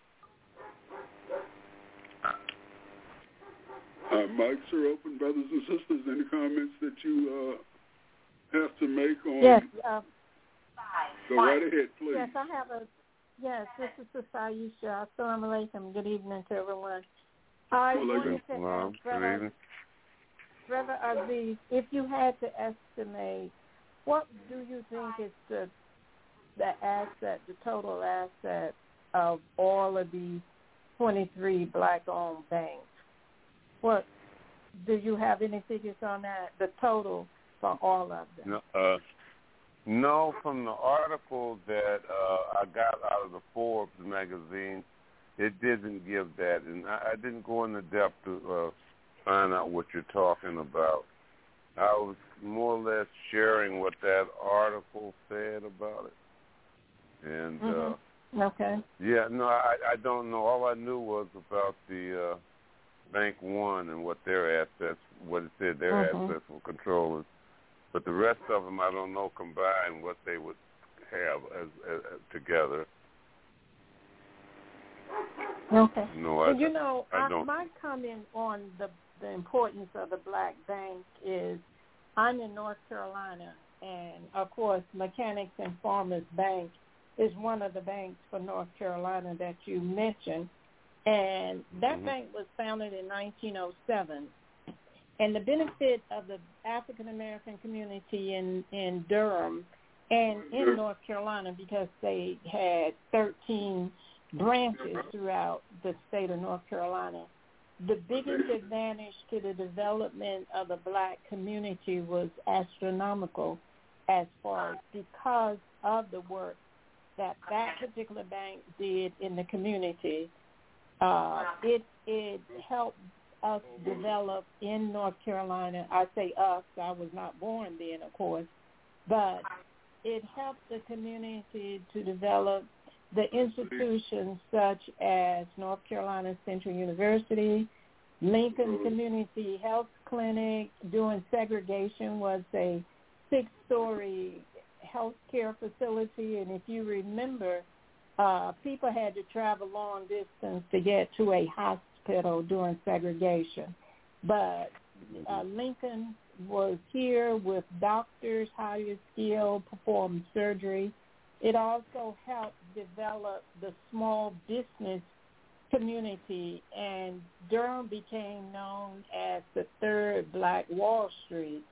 Our mics are open, brothers and sisters. Any comments that you have to make on? Yes. Go right ahead, please. Yes, I have a. Yes, this is Sister Aisha. Assalamu alaikum. Good evening to everyone. I wanted to ask Brother Aziz, if you had to estimate, what do you think is the asset, the total asset of all of these 23 black-owned banks? What do you have any figures on that? The total for all of them? No, from the article that I got out of the Forbes magazine, it didn't give that, and I didn't go into depth to find out what you're talking about. I was more or less sharing what that article said about it. And okay. Yeah, no, I don't know. All I knew was about the Bank One and what their assets, what it said their assets were controlling. But the rest of them, I don't know combined what they would have as together. Okay. No, I don't. My comment on the importance of the black bank is I'm in North Carolina, and, of course, Mechanics and Farmers Bank is one of the banks for North Carolina that you mentioned. And that bank was founded in 1907. And the benefit of the African-American community in Durham and in North Carolina, because they had 13 branches throughout the state of North Carolina, the biggest advantage to the development of the black community was astronomical as far as because of the work that particular bank did in the community. It helped us develop in North Carolina. I say us, I was not born then, of course, but it helped the community to develop the institutions such as North Carolina Central University, Lincoln Community Health Clinic. During segregation was a 6-story health care facility, and if you remember, people had to travel long distance to get to a hospital during segregation. But Lincoln was here with doctors, highly skilled, performed surgery. It also helped develop the small business community, and Durham became known as the third Black Wall Street.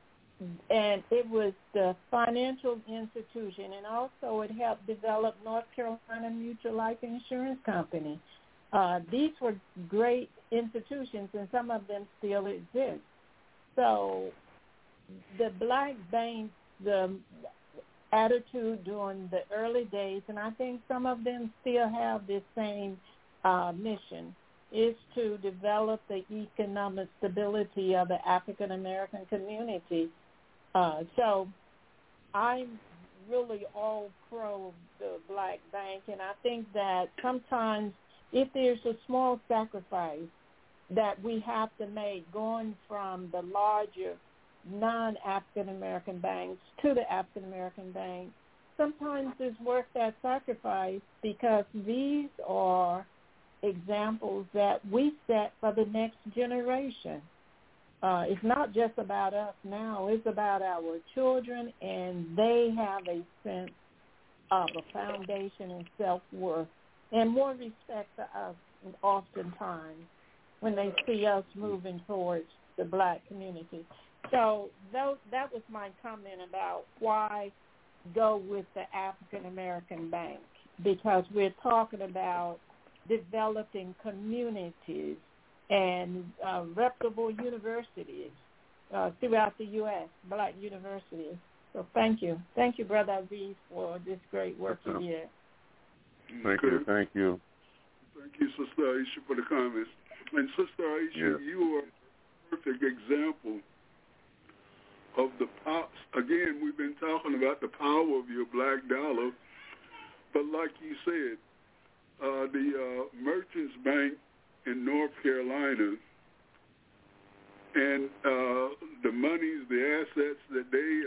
And it was the financial institution, and also it helped develop North Carolina Mutual Life Insurance Company. These were great institutions, and some of them still exist. So the black banks, the attitude during the early days, and I think some of them still have this same mission, is to develop the economic stability of the African-American community. So I'm really all pro the black bank, and I think that sometimes if there's a small sacrifice that we have to make going from the larger non-African-American banks to the African-American bank, sometimes it's worth that sacrifice because these are examples that we set for the next generation. It's not just about us now. It's about our children, and they have a sense of a foundation and self-worth and more respect for us oftentimes when they see us moving towards the black community. So that was my comment about why go with the African-American bank, because we're talking about developing communities and reputable universities throughout the U.S., black universities. So thank you. Thank you, Brother Aziz, for this great work you did. Thank you. Thank you, Sister Aisha, for the comments. And Sister Aisha, you are a perfect example of the power. Again, we've been talking about the power of your black dollar, but like you said, the Merchants Bank in North Carolina and the monies, the assets that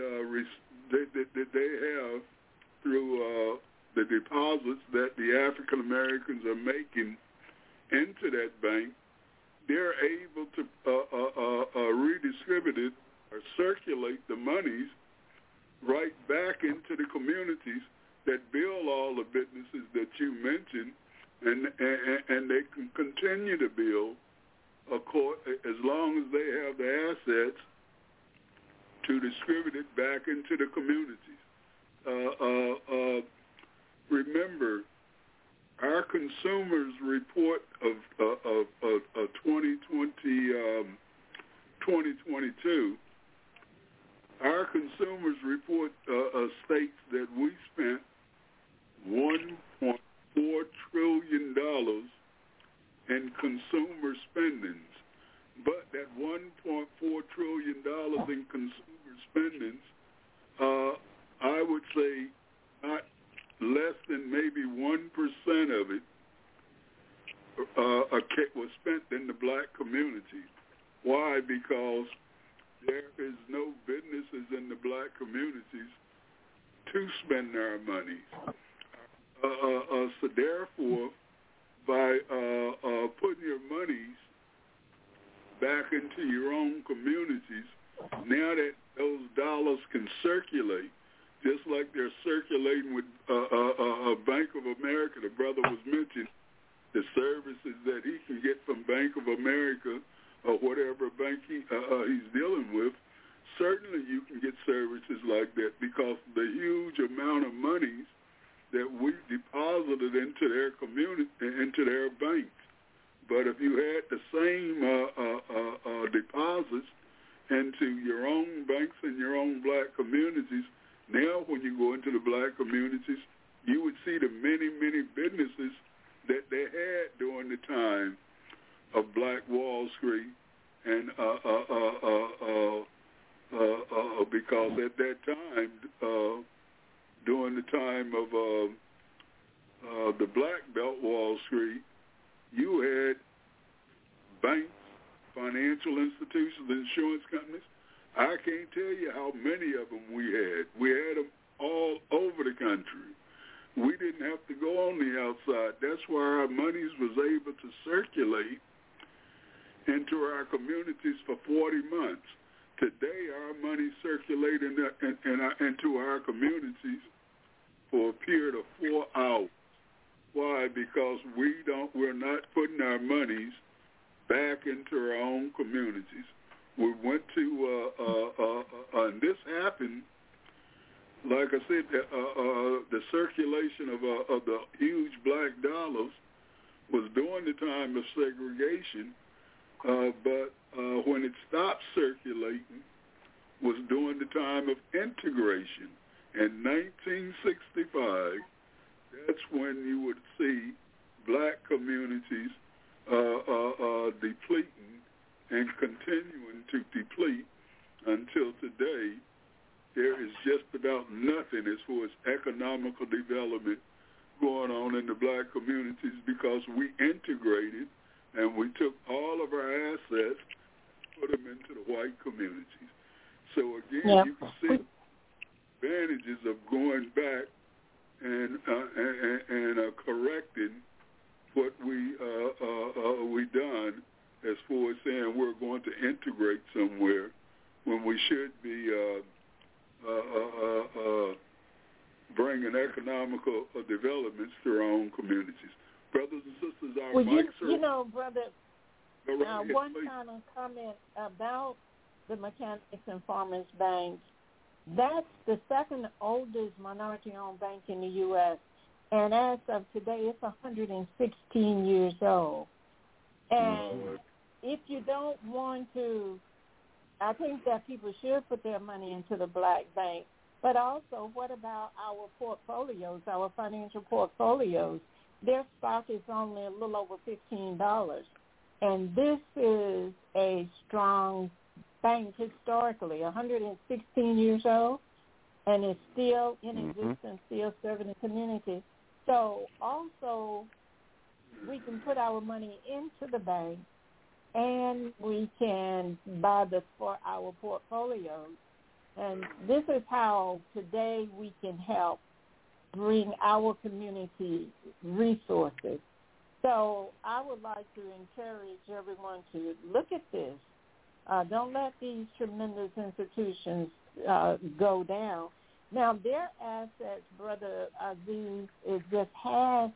they have through the deposits that the African Americans are making into that bank, they're able to redistribute it or circulate the monies right back into the communities that build all the businesses that you mentioned, and they can continue to build as long as they have the assets to distribute it back into the communities. Remember, our consumers report of 2022, our consumers report states that we spent $1.4 trillion in consumer spendings. But that $1.4 trillion in consumer spendings, I would say not less than maybe 1% of it was spent in the black community. Why? Because there is no businesses in the black communities to spend our money. So therefore, by putting your monies back into your own communities, now that those dollars can circulate, just like they're circulating with Bank of America. The brother was mentioning the services that he can get from Bank of America or whatever bank he's dealing with. Certainly you can get services like that because the huge amount of monies that we deposited into their community, into their banks. But if you had the same deposits into your own banks and your own black communities, now when you go into the black communities, you would see the many, many businesses that they had during the time of Black Wall Street, and because at that time, during the time of the Black Belt Wall Street, you had banks, financial institutions, insurance companies. I can't tell you how many of them we had. We had them all over the country. We didn't have to go on the outside. That's why our monies was able to circulate into our communities for 40 months. Today, our money circulate into our communities for a period of 4 hours. Why? Because we're not putting our monies back into our own communities. We went to, and this happened, like I said, the circulation of the huge black dollars was during the time of segregation, but when it stopped circulating was during the time of integration. In 1965, that's when you would see black communities depleting and continuing to deplete until today. There is just about nothing as far as economical development going on in the black communities because we integrated and we took all of our assets and put them into the white communities. So again, you can see advantages of going back and correcting what we done as far as saying we're going to integrate somewhere when we should be bringing economical developments to our own communities. Brothers and sisters, our mics are... You know, brother, one final comment about the Mechanics and Farmers Bank. That's the second oldest minority-owned bank in the U.S., and as of today, it's 116 years old. And if you don't want to, I think that people should put their money into the black bank. But also, what about our portfolios, our financial portfolios? Their stock is only a little over $15. And this is a strong bank historically, 116 years old, and it's still in existence, still serving the community. So also, we can put our money into the bank, and we can buy this for our portfolios. And this is how today we can help bring our community resources. So I would like to encourage everyone to look at this. Don't let these tremendous institutions go down. Now, their assets, Brother Aziz, is just half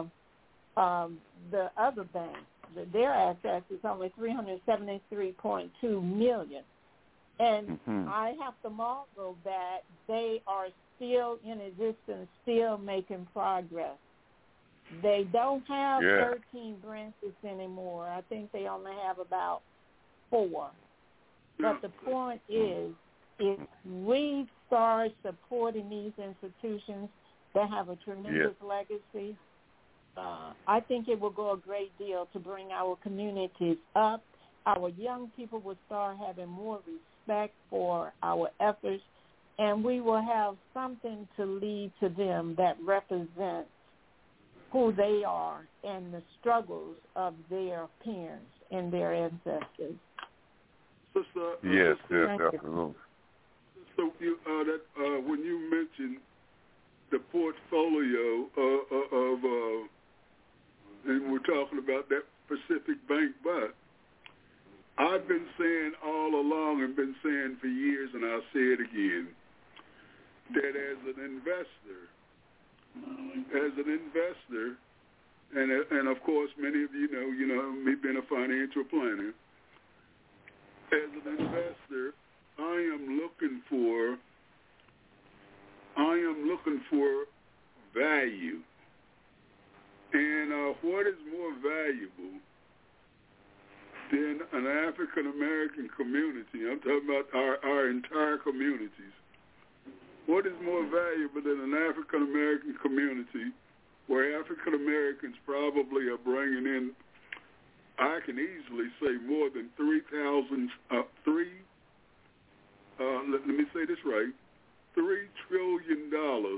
the other banks. Their assets is only $373.2 million. And I have to marvel that they are still in existence, still making progress. They don't have 13 branches anymore. I think they only have about 4. But the point is, if we start supporting these institutions that have a tremendous legacy, I think it will go a great deal to bring our communities up. Our young people will start having more respect for our efforts, and we will have something to lead to them that represents who they are and the struggles of their parents and their ancestors. Yes, absolutely. So when you mentioned the portfolio of and we're talking about that Pacific Bank, but I've been saying all along and been saying for years, and I'll say it again, that as an investor, and of course many of you know me being a financial planner, as an investor, I am looking for value. And what is more valuable than an African American community? I'm talking about our entire communities. What is more valuable than an African American community where African Americans probably are bringing in, I can easily say, more than 3,000, let me say this right, $3 trillion.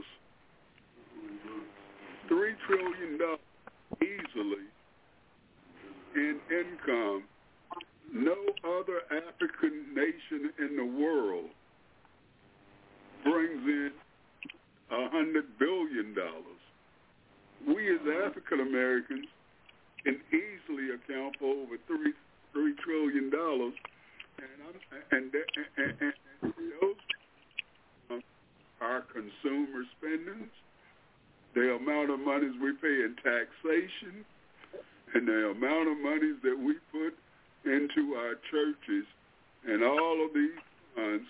$3 trillion easily in income. No other African nation in the world brings in $100 billion. We as African Americans can easily account for over $3 trillion, and those are consumer spendings, the amount of monies we pay in taxation, and the amount of monies that we put into our churches, and all of these funds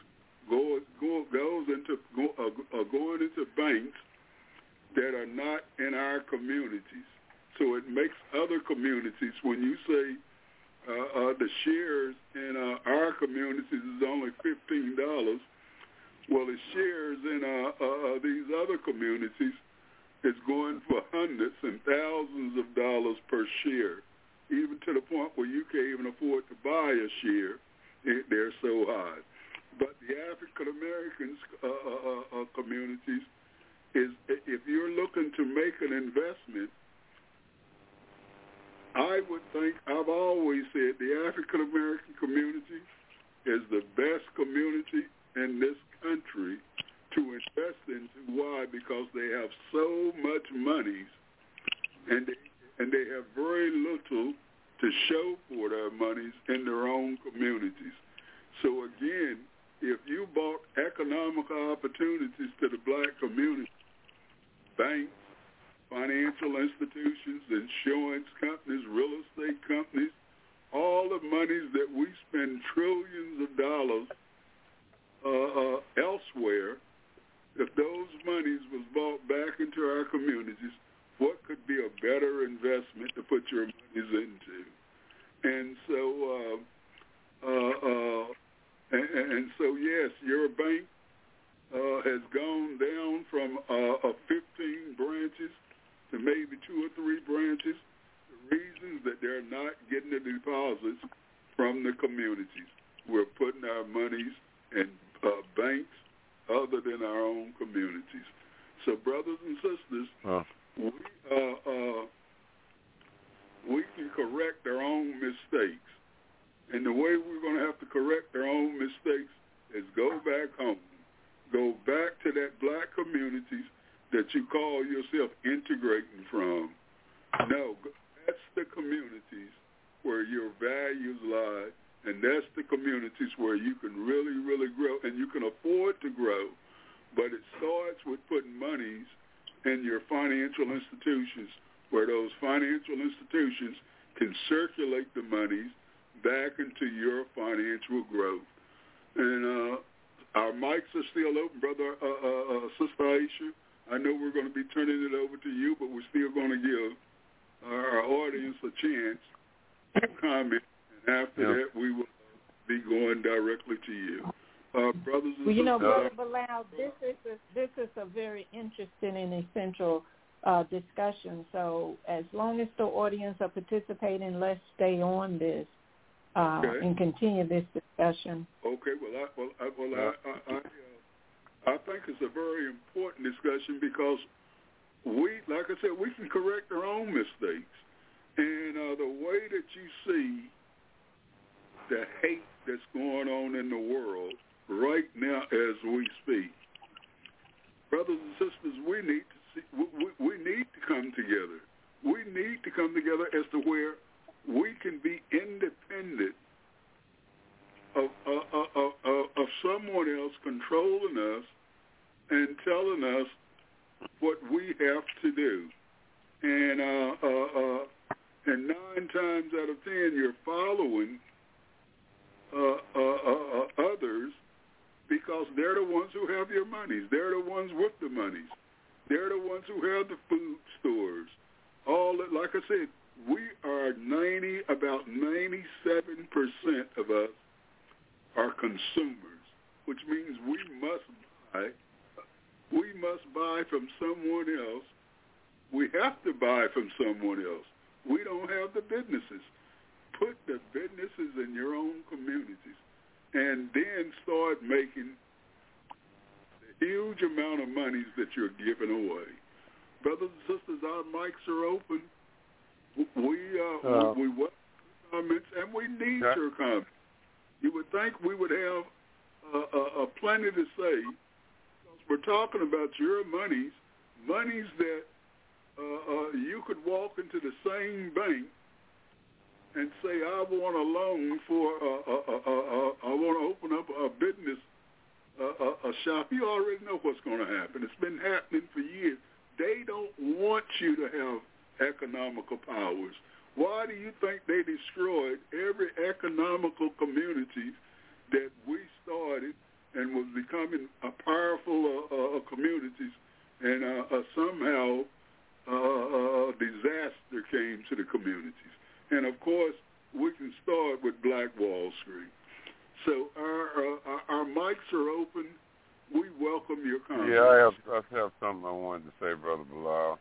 are going into banks that are not in our communities. So it makes other communities, when you say the shares in our communities is only $15, well, the shares in these other communities is going for hundreds and thousands of dollars per share, even to the point where you can't even afford to buy a share. They're so high. But the African Americans communities is, if you're looking to make an investment, I would think, I've always said the African American community is the best community in this country to invest into. Why? Because they have so much money, and they have very little to show for their monies in their own communities. So again, if you brought economic opportunities to the black community, banks, financial institutions, insurance companies, real estate companies, all the monies that we spend trillions of dollars elsewhere, if those monies was brought back into our communities, what could be a better investment to put your monies into? And so, yes, you're a bank, has gone down from 15 branches to maybe 2 or 3 branches. The reasons that they're not getting the deposits from the communities. We're putting our monies in banks other than our own communities. So, brothers and sisters, we can correct our own mistakes. And the way we're going to have to correct our own mistakes is go back home. Go back to that black communities that you call yourself integrating from. No, that's the communities where your values lie, and that's the communities where you can really, really grow, and you can afford to grow. But it starts with putting monies in your financial institutions, where those financial institutions can circulate the monies back into your financial growth. And our mics are still open, Brother Sister Aisha. I know we're going to be turning it over to you, but we're still going to give our audience a chance to comment. And after that, we will be going directly to you. Brothers and sisters. Brother Bilal, this is a very interesting and essential discussion. So as long as the audience are participating, let's stay on this and continue this discussion. Okay. I think it's a very important discussion because like I said, we can correct our own mistakes. And the way that you see the hate that's going on in the world right now as we speak, brothers and sisters, we need to come together. We need to come together as to where we can be independent of someone else controlling us and telling us what we have to do. And 9 times out of 10, you're following others because they're the ones who have your monies. They're the ones with the monies. They're the ones who have the food stores. All that, like I said, we are about 97% of us are consumers, which means we must buy from someone else. We have to buy from someone else. We don't have the businesses. Put the businesses in your own communities and then start making the huge amount of monies that you're giving away. Brothers and sisters, our mics are open. We welcome comments, and we need your comments. You would think we would have plenty to say. We're talking about your monies that you could walk into the same bank and say, I want a loan for, I want to open up a business, a shop. You already know what's going to happen. It's been happening for years. They don't want you to have economical powers. Why do you think they destroyed every economical community that we started and was becoming a powerful communities, and somehow disaster came to the communities? And of course, we can start with Black Wall Street. So our mics are open. We welcome your comments. Yeah, I have something I wanted to say, Brother Bilal,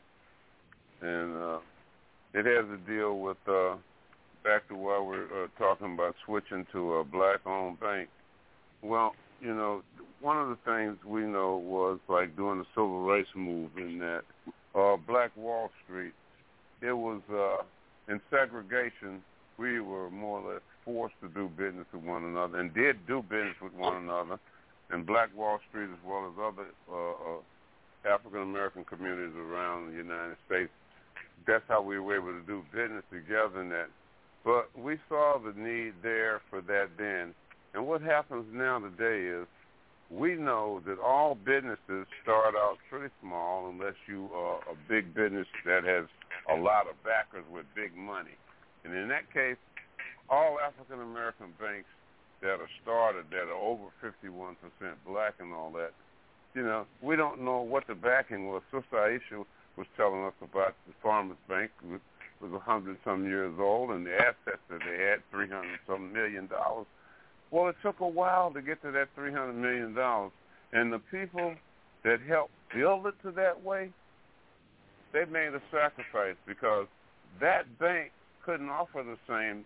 and it has to deal with back to why we're talking about switching to a black-owned bank. Well, one of the things we know was like during the civil rights movement that Black Wall Street, it was in segregation. We were more or less forced to do business with one another and did do business with one another. And Black Wall Street, as well as other African-American communities around the United States, that's how we were able to do business together in that. But we saw the need there for that then. And what happens now today is we know that all businesses start out pretty small unless you are a big business that has a lot of backers with big money. And in that case, all African-American banks that are started that are over 51% black and all that, we don't know what the backing was. Sister Aisha was telling us about the Farmers Bank, which was 100-some years old, and the assets that they had, $300-some million. Well, it took a while to get to that $300 million. And the people that helped build it to that way, they made a sacrifice because that bank couldn't offer the same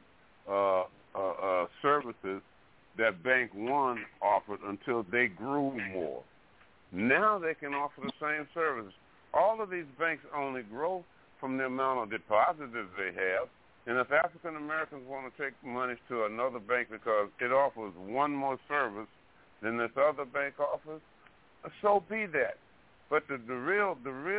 services that Bank One offered until they grew more. Now they can offer the same services. All of these banks only grow from the amount of depositors they have. And if African Americans want to take money to another bank because it offers one more service than this other bank offers, so be that. But the real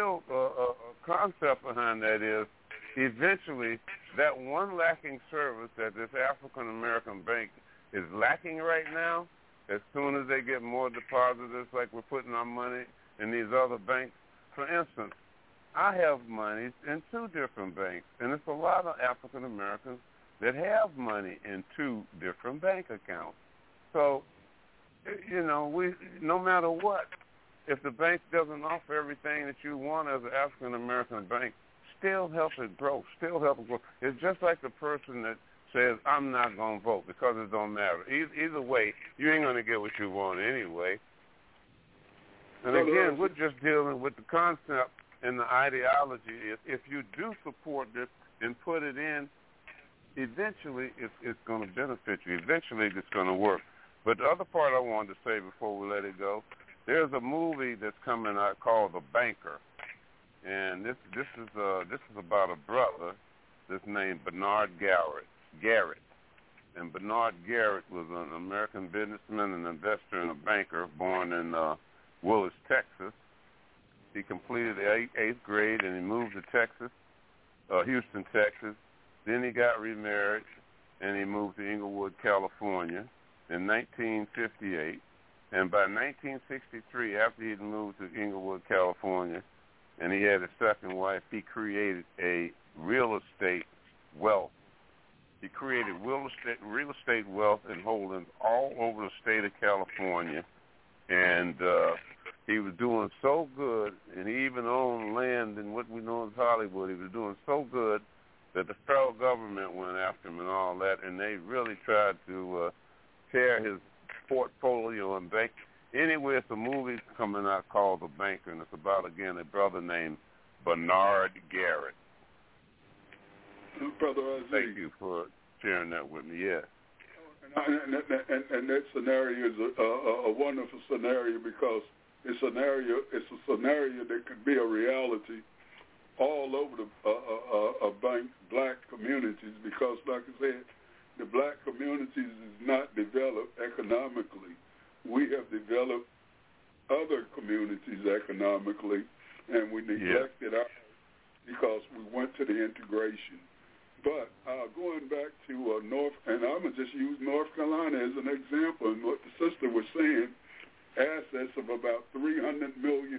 concept behind that is eventually that one lacking service that this African American bank is lacking right now, as soon as they get more depositors, like we're putting our money in these other banks. For instance, I have money in 2 different banks, and it's a lot of African Americans that have money in 2 different bank accounts. So, we no matter what, if the bank doesn't offer everything that you want as an African American bank, still help it grow. It's just like the person that says, I'm not going to vote because it don't matter. Either way, you ain't going to get what you want anyway. And again, we're just dealing with the concept and the ideology. If you do support this and put it in, eventually it's going to benefit you. Eventually it's going to work. But the other part I wanted to say before we let it go, there's a movie that's coming out called The Banker. And this is about a brother that's named Bernard Garrett. And Bernard Garrett was an American businessman, an investor, and a banker born in Willis, Texas. He completed the 8th grade and he moved to Texas, Houston, Texas. Then he got remarried and he moved to Inglewood, California in 1958. And by 1963, after he'd moved to Inglewood, California, and he had a second wife, he created a real estate wealth. He created real estate wealth and holdings all over the state of California. And he was doing so good, and he even owned land in what we know as Hollywood. He was doing so good that the federal government went after him and all that, and they really tried to tear his portfolio and bank. Anyway, it's a movie coming out called The Banker, and it's about, again, a brother named Bernard Garrett. Brother Aziz, thank you for sharing that with me. Yeah. And that scenario is a wonderful scenario because it's a scenario that could be a reality all over the black communities because, like I said, the black communities is not developed economically. We have developed other communities economically, and we neglected ours because we went to the integration. But going back to and I'm going to just use North Carolina as an example, and what the sister was saying, assets of about $300 million.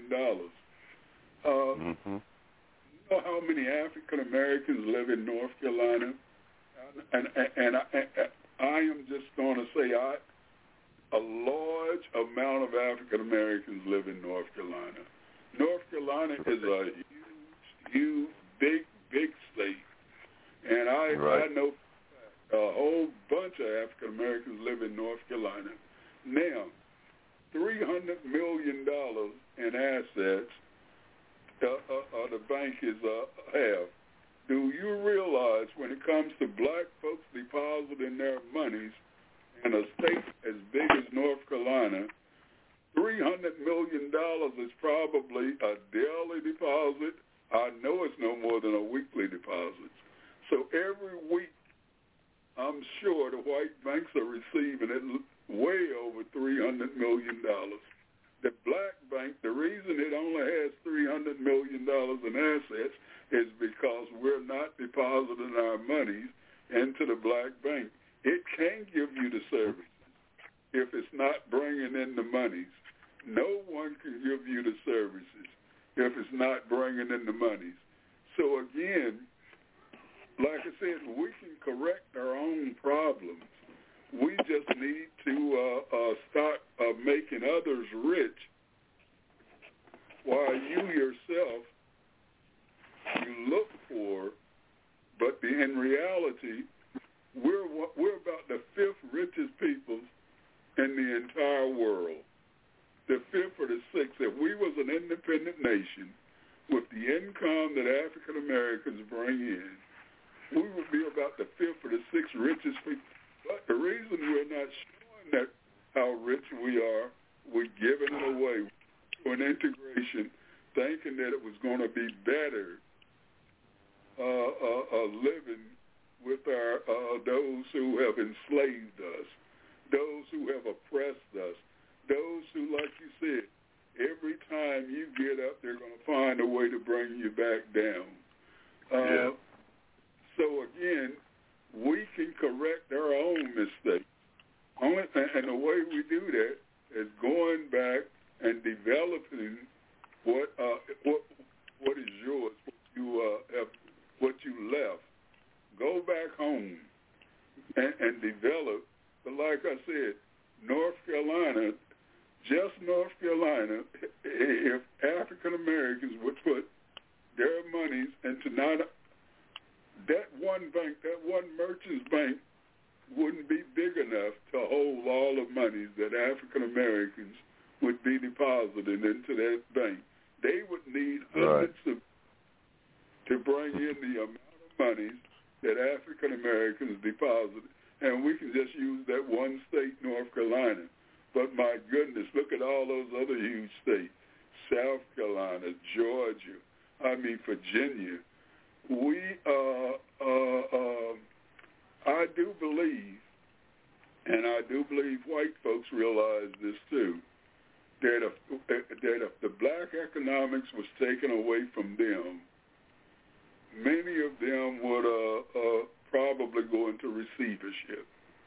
You know how many African Americans live in North Carolina? And I am just going to say a large amount of African Americans live in North Carolina. North Carolina is a huge, big state. And I know a whole bunch of African Americans live in North Carolina. Now, $300 million in assets the bank have. Do you realize when it comes to black folks depositing their monies in a state as big as North Carolina, $300 million is probably a daily deposit. I know it's no more than a weekly deposit. So every week, I'm sure the white banks are receiving it way over $300 million. The black bank, the reason it only has $300 million in assets is because we're not depositing our monies into the black bank. It can give you the services if it's not bringing in the monies. No one can give you the services if it's not bringing in the monies. So again, like I said, we can correct our own problems. We just need to start making others rich while you yourself, you look for, but in reality, we're about the 5th richest people in the entire world. the fifth or the sixth. If we was an independent nation with the income that African Americans bring in, we would be about the fifth or the sixth richest people. But the reason we're not showing that how rich we are, we're giving it away to an integration, thinking that it was going to be better living with our those who have enslaved us, those who have oppressed us, those who, like you said, every time you get up, they're going to find a way to bring you back down. So again, we can correct our own mistakes. And the way we do that is going back and developing what is yours, what you left. Go back home and develop. But like I said, North Carolina, just North Carolina, if African Americans would put their monies into that one bank, that one merchant's bank wouldn't be big enough to hold all the monies that African Americans would be deposited into that bank. They would need hundreds to bring in the amount of monies that African Americans deposited, and we can just use that one state, North Carolina. But my goodness, look at all those other huge states, South Carolina, Georgia, Virginia. I do believe, and I do believe white folks realize this too, that if the black economics was taken away from them, many of them would probably go into receivership.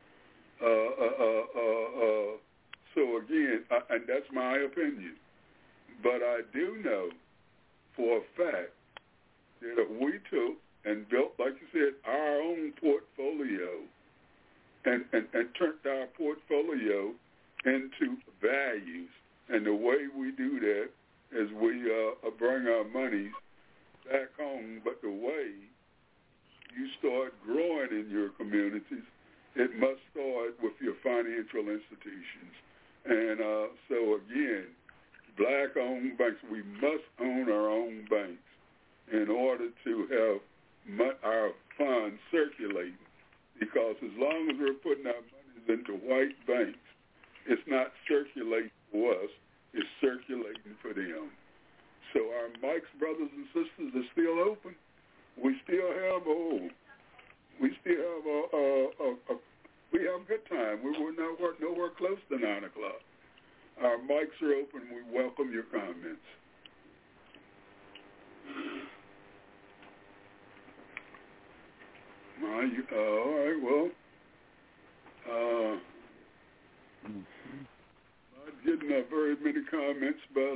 So again, and that's my opinion, but I do know for a fact that if we took and built, like you said, our own portfolio and turned our portfolio into values, and the way we do that is we bring our monies back home, but the way you start growing in your communities, it must start with your financial institutions. And so again, black-owned banks, we must own our own banks in order to have our funds circulating, because as long as we're putting our monies into white banks, it's not circulating for us, it's circulating for them. So our mics, brothers and sisters, are still open. We still have we have a good time. We're nowhere close to 9 o'clock. Our mics are open. We welcome your comments. All right. Well, not getting very many comments, but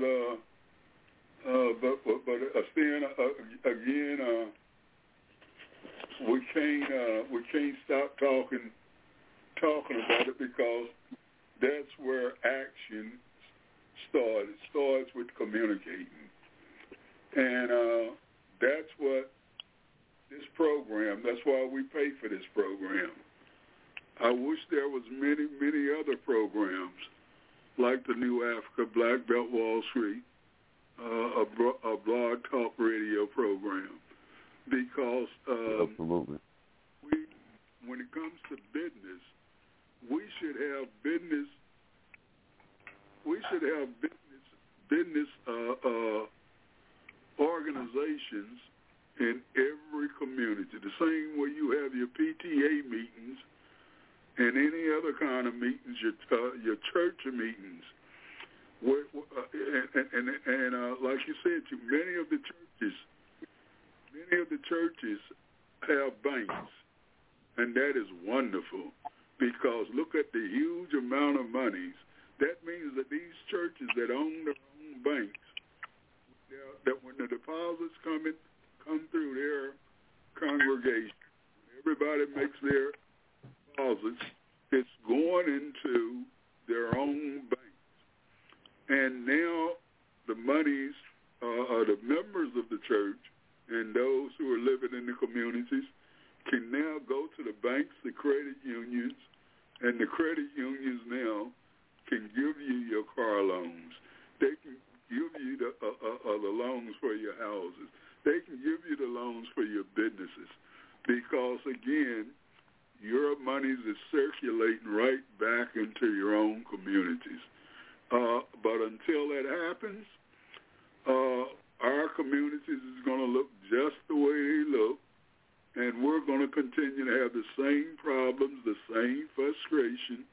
again, we can't stop talking about it, because that's where action starts. It starts with communicating, and that's what this program. That's why we pay for this program. I wish there was many other programs like the New Africa, Black Belt Wall Street, a blog talk radio program, because absolutely, when it comes to business, we should have business organizations in every community, the same way you have your PTA meetings and any other kind of meetings, your church meetings. And like you said, many of the churches have banks, and that is wonderful, because look at the huge amount of monies. That means that these churches that own their own banks, that when the deposits come through their congregation, everybody makes their deposits, it's going into their own banks. And now the monies, the members of the church and those who are living in the communities can now go to the banks, the credit unions, and the credit unions now can give you your car loans. They can give you the loans for your houses. They can give you the loans for your businesses because, again, your monies is circulating right back into your own communities. But until that happens, our communities is going to look just the way they look, and we're going to continue to have the same problems, the same frustration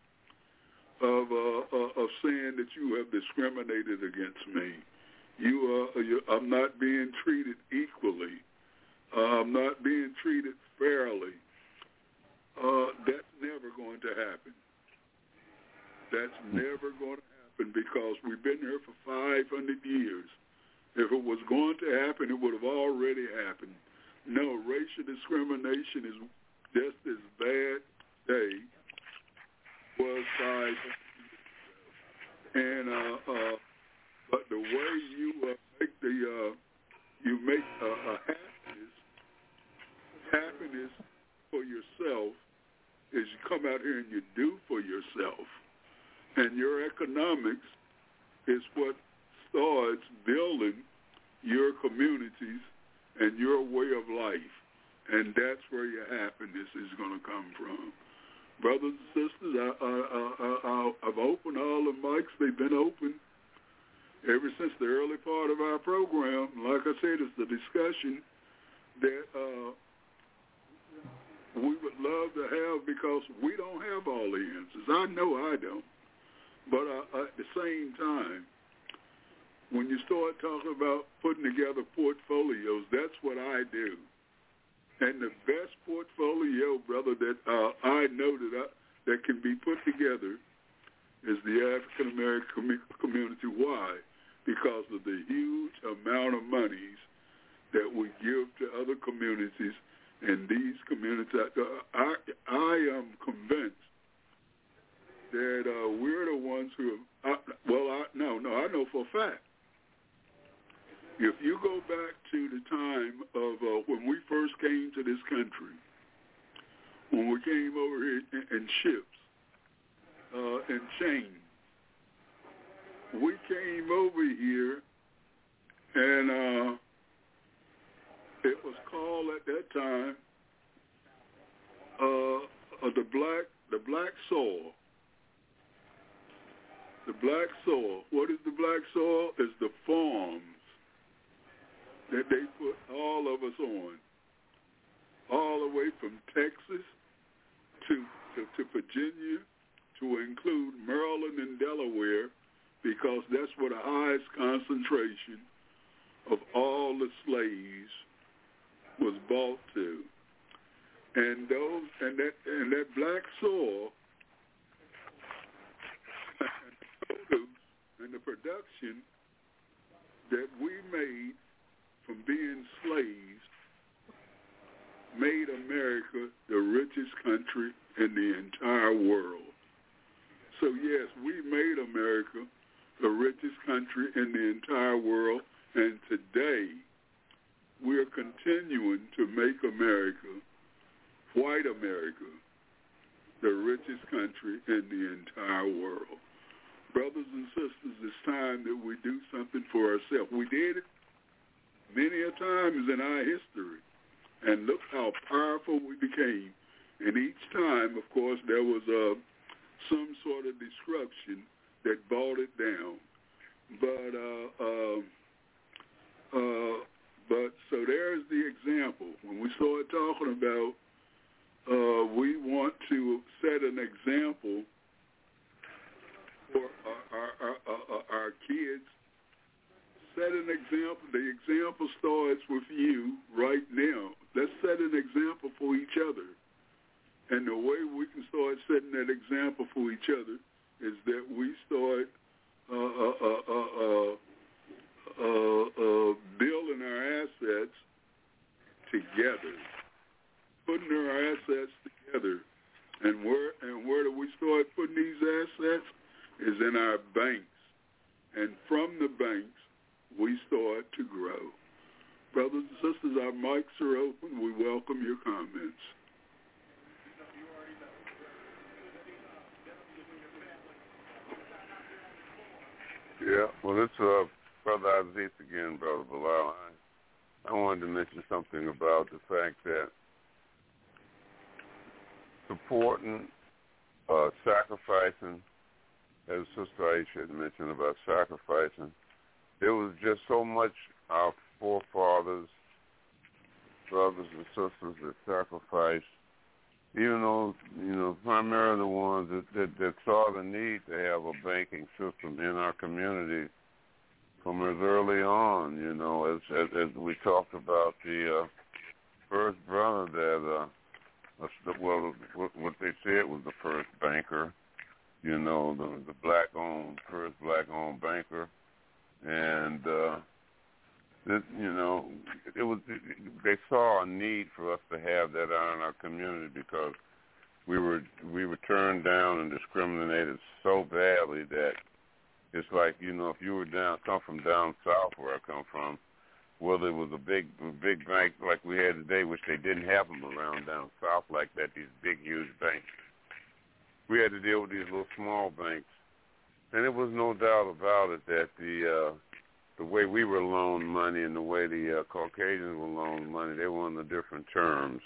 of saying that you have discriminated against me. I'm not being treated equally. I'm not being treated fairly. That's never going to happen. That's never going to happen because we've been here for 500 years. If it was going to happen, it would have already happened. No, racial discrimination is just as bad today was 500 years ago. And but the way you make happiness for yourself is you come out here and you do for yourself. And your economics is what starts building your communities and your way of life. And that's where your happiness is going to come from. Brothers and sisters, I've opened all the mics. They've been open ever since the early part of our program. Like I said, it's the discussion that we would love to have because we don't have all the answers. I know I don't. But at the same time, when you start talking about putting together portfolios, that's what I do. And the best portfolio, brother, that I know that can be put together is the African American community. Why? Because of the huge amount of monies that we give to other communities, and these communities. I am convinced that we're the ones who have, I know for a fact. If you go back to the time of when we first came to this country, when we came over here in ships and chains, we came over here and it was called at that time the black soil. The black soil. What is the black soil? It's the farms that they put all of us on, all the way from Texas to Virginia, to include Maryland and Delaware, because that's where the highest concentration of all the slaves was brought to. And that black soil and the production that we made from being slaves made America the richest country in the entire world. So yes, we made America the richest country in the entire world, and today we're continuing to make America, white America, the richest country in the entire world. Brothers and sisters, it's time that we do something for ourselves. We did it many a times in our history, and look how powerful we became. And each time, of course, there was some sort of destruction that brought it down. But so there's the example. When we start talking about we want to set an example for our kids, set an example. The example starts with you right now. Let's set an example for each other. And the way we can start setting that example for each other is that we start building our assets together, putting our assets together. And where do we start putting these assets? Is in our banks. And from the banks, we start to grow. Brothers and sisters, our mics are open. We welcome your comments. Yeah, well, it's Brother Aziz again, Brother Bilal. I wanted to mention something about the fact that supporting, sacrificing, as Sister Aisha had mentioned about sacrificing, there was just so much our forefathers, brothers and sisters that sacrificed, even though, primarily the ones that saw the need to have a banking system in our community from as early on, as we talked about the first brother that, what they said was the first banker, the first black-owned banker, and they saw a need for us to have that out in our community because we were turned down and discriminated so badly that it's like, if you were come from down south where I come from, whether it was a big bank like we had today, which they didn't have them around down south like that, these big, huge banks. We had to deal with these little small banks. And there was no doubt about it that the way we were loaned money and the way the Caucasians were loaned money, they were on the different terms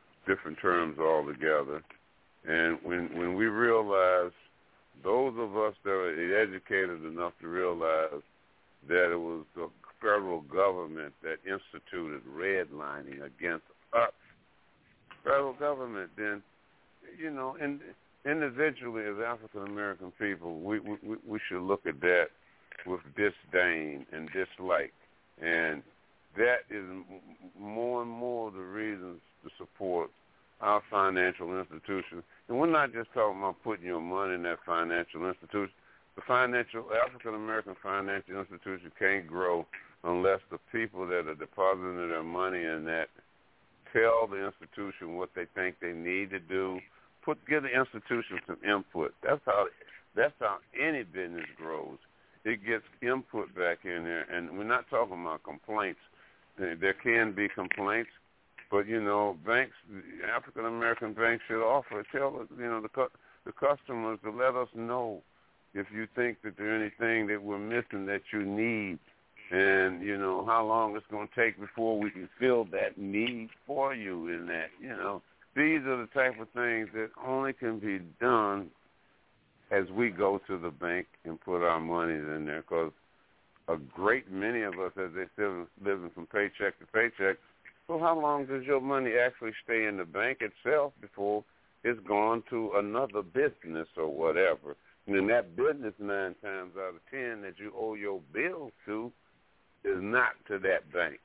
altogether. And when we realized, those of us that are educated enough to realize that it was the federal government that instituted redlining against us, federal government, then, and individually as African American people, we should look at that with disdain and dislike, and that is more and more the reasons to support our financial institutions. And we're not just talking about putting your money in that financial institution. The African American financial institution can't grow unless the people that are depositing their money in that tell the institution what they think they need to do. Give the institution some input. That's how any business grows. It gets input back in there, and we're not talking about complaints. There can be complaints, but banks, African American banks should tell the customers to let us know if you think that there's anything that we're missing that you need, and how long it's going to take before we can fill that need for you in that. These are the type of things that only can be done as we go to the bank and put our money in there, because a great many of us, as they still living from paycheck to paycheck, so how long does your money actually stay in the bank itself before it's gone to another business or whatever? And then that business 9 times out of 10 that you owe your bills to is not to that bank.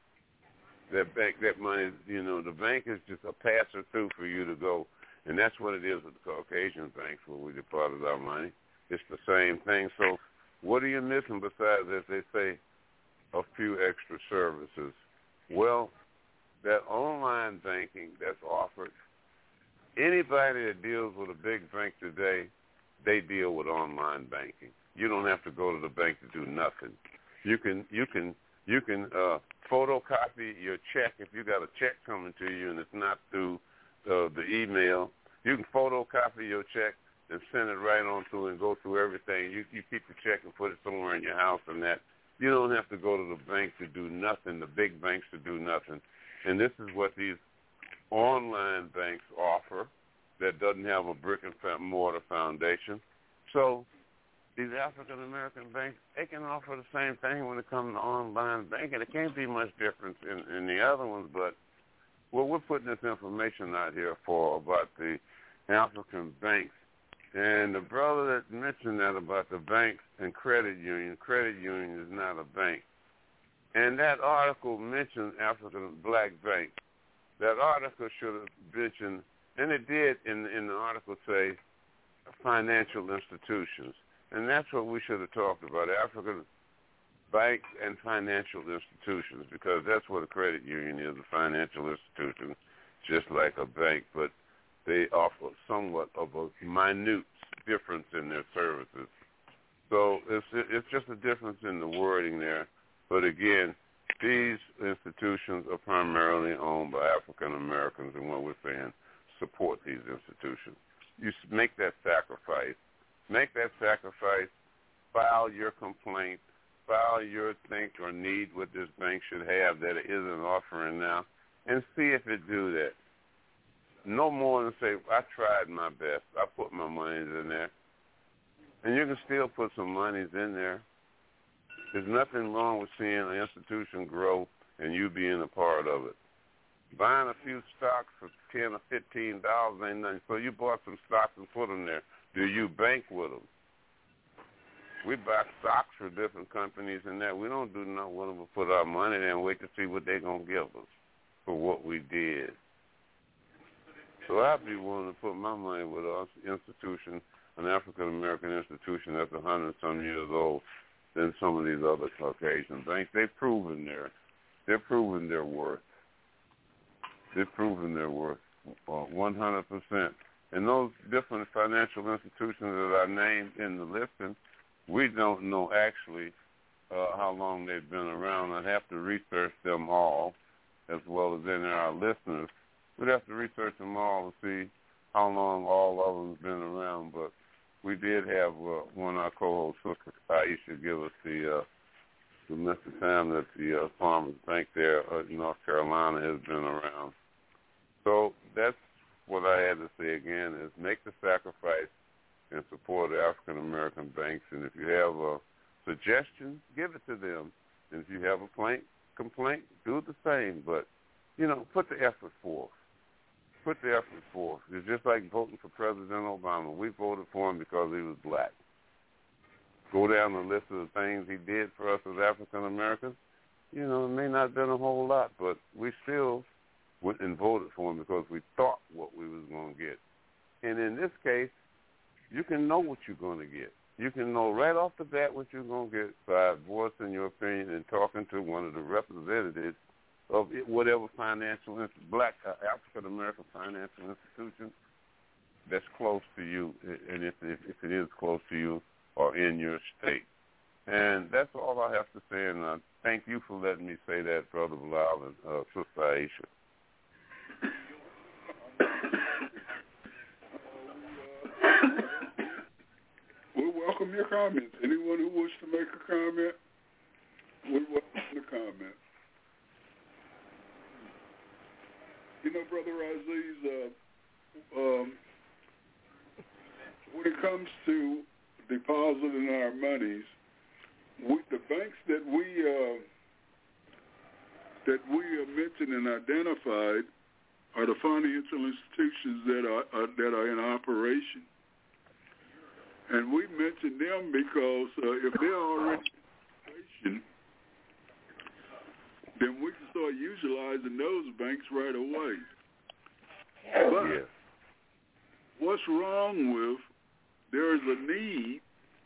That money, the bank is just a passer through for you to go. And that's what it is with the Caucasian banks where we deposit our money. It's the same thing. So what are you missing besides, as they say, a few extra services? Well, that online banking that's offered, anybody that deals with a big bank today, they deal with online banking. You don't have to go to the bank to do nothing. You can photocopy your check if you got a check coming to you and it's not through the email. You can photocopy your check and send it right on through and go through everything. You keep the check and put it somewhere in your house and that. You don't have to go to the bank to do nothing, the big banks to do nothing. And this is what these online banks offer that doesn't have a brick and mortar foundation. So these African American banks, they can offer the same thing when it comes to online banking. It can't be much difference in the other ones, but we're putting this information out here about the African banks. And the brother that mentioned that about the banks and credit union is not a bank. And that article mentioned African black banks. That article should have mentioned, and it did in the article say, financial institutions. And that's what we should have talked about, African banks and financial institutions, because that's what a credit union is, a financial institution, just like a bank, but they offer somewhat of a minute difference in their services. So it's just a difference in the wording there. But again, these institutions are primarily owned by African Americans, and what we're saying, support these institutions. You make that sacrifice. Make that sacrifice file your complaint, file your think or need what this bank should have that it isn't offering now, and see if it do that. No more than say, I tried my best. I put my monies in there. And you can still put some monies in there. There's nothing wrong with seeing an institution grow and you being a part of it. Buying a few stocks for $10 or $15 ain't nothing. So you bought some stocks and put them there. Do you bank with them? We buy stocks for different companies and that. We don't do nothing with them but put our money there and wait to see what they're going to give us for what we did. So I'd be willing to put my money with an institution, an African-American institution that's 100-some years old than some of these other Caucasian banks. They're proving their worth. They're proving their worth 100%. And those different financial institutions that I named in the listing, we don't know actually how long they've been around. I'd have to research them all, as well as any of our listeners. We'd have to research them all to see how long all of them have been around. But we did have one of our co-hosts, Sister Aisha, give us the length of time that the Farmers Bank there in North Carolina has been around. So that's what I had to say again, is make the sacrifice and support the African-American banks. And if you have a suggestion, give it to them. And if you have a complaint, do the same. But, put the effort forth. Put the effort forth. It's just like voting for President Obama. We voted for him because he was black. Go down the list of the things he did for us as African-Americans. It may not have been a whole lot, but we still went and voted for him because we thought what we was going to get. And in this case, you can know what you're going to get. You can know right off the bat what you're going to get by voicing your opinion and talking to one of the representatives of whatever black African-American financial institution that's close to you, and if it is close to you or in your state. And that's all I have to say, and thank you for letting me say that, Brother Bilal and Sister Aisha. We welcome your comments. Anyone who wishes to make a comment, we welcome the comment. Brother Aziz, when it comes to depositing our monies, the banks that we mentioned and identified are the financial institutions that are in operation. And we mentioned them because if they're already in operation, then we can start utilizing those banks right away. But what's wrong with, there is a need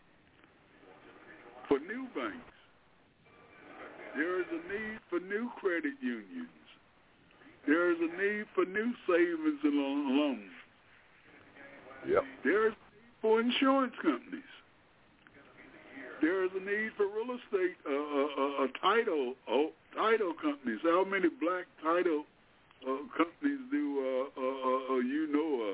for new banks. There is a need for new credit unions. There is a need for new savings and loans. Yep. There is a need for insurance companies. There is a need for real estate, title companies. How many black title companies do you know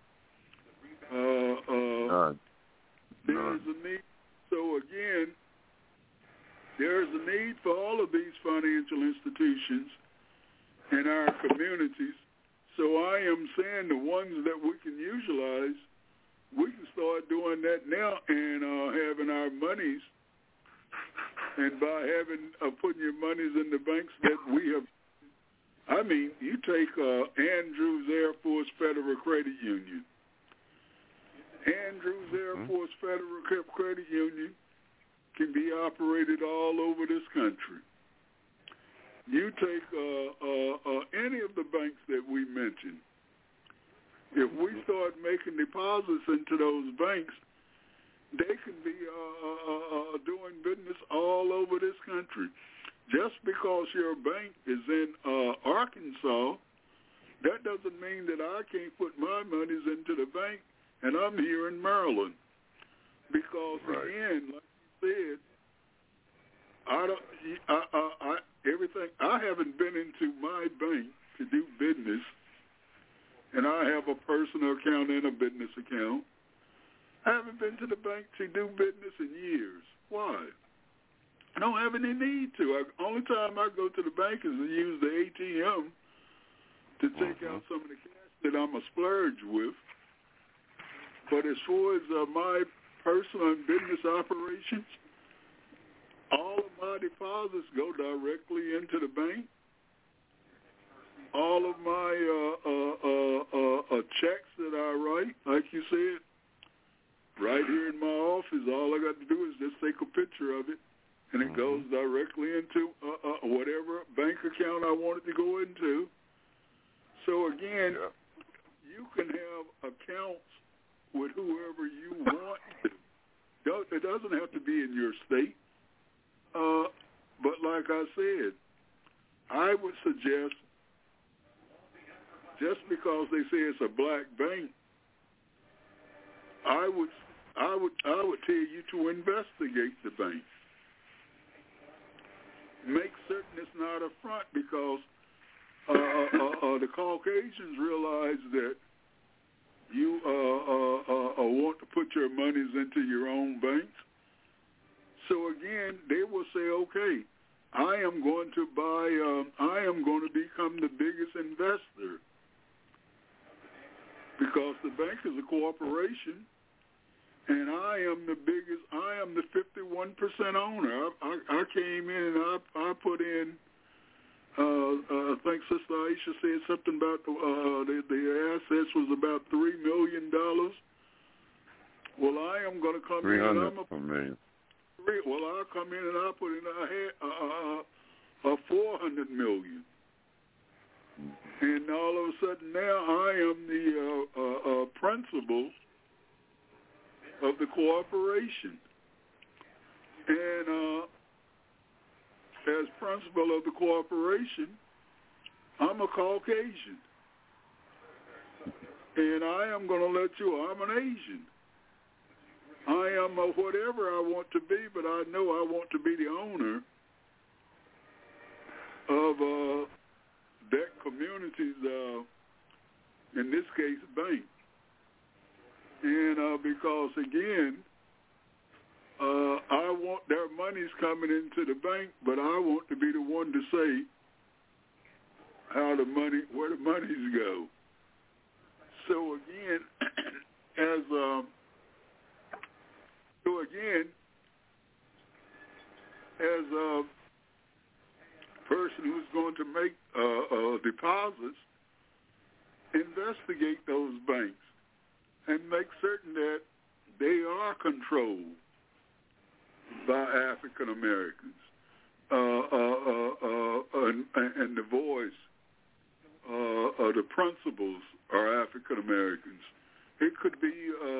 of? There is a need. So again, there is a need for all of these financial institutions in our communities. So I am saying the ones that we can utilize, we can start doing that now and having our monies, and by putting your monies in the banks that we have. I mean, you take Andrews Air Force Federal Credit Union. Andrews Air Force Federal Credit Union can be operated all over this country. You take any of the banks that we mentioned. If we start making deposits into those banks, they can be doing business all over this country. Just because your bank is in Arkansas, that doesn't mean that I can't put my monies into the bank and I'm here in Maryland. Because again, like you said, I haven't been into my bank to do business, and I have a personal account and a business account. I haven't been to the bank to do business in years. Why? I don't have any need to. Only time I go to the bank is to use the ATM to take out some of the cash that I'm a splurge with. But as far as my personal and business operations, all of my deposits go directly into the bank. All of my checks that I write, like you said, right here in my office, all I got to do is just take a picture of it, and it goes directly into whatever bank account I want it to go into. So again, you can have accounts with whoever you want to. It doesn't have to be in your state. But like I said, I would suggest, just because they say it's a black bank, I would tell you to investigate the bank. Make certain it's not a front, because the Caucasians realize that you want to put your monies into your own banks. So again, they will say, okay, I am going to become the biggest investor, because the bank is a corporation, and I am the 51% owner. I came in and I put in, I think Sister Aisha said something about the assets was about $3 million. Well, I am going to come in and I'll come in and I'll put in a $400 million. And all of a sudden now I am the principal of the corporation. And as principal of the corporation, I'm a Caucasian. And I am going to let you, I'm an Asian. I am whatever I want to be, but I know I want to be the owner of that community's, in this case, bank. And because, again, I want their money's coming into the bank, but I want to be the one to say where the monies go. So again, as a person who's going to make deposits, investigate those banks and make certain that they are controlled by African Americans, and the voice, the principals are African Americans. It could be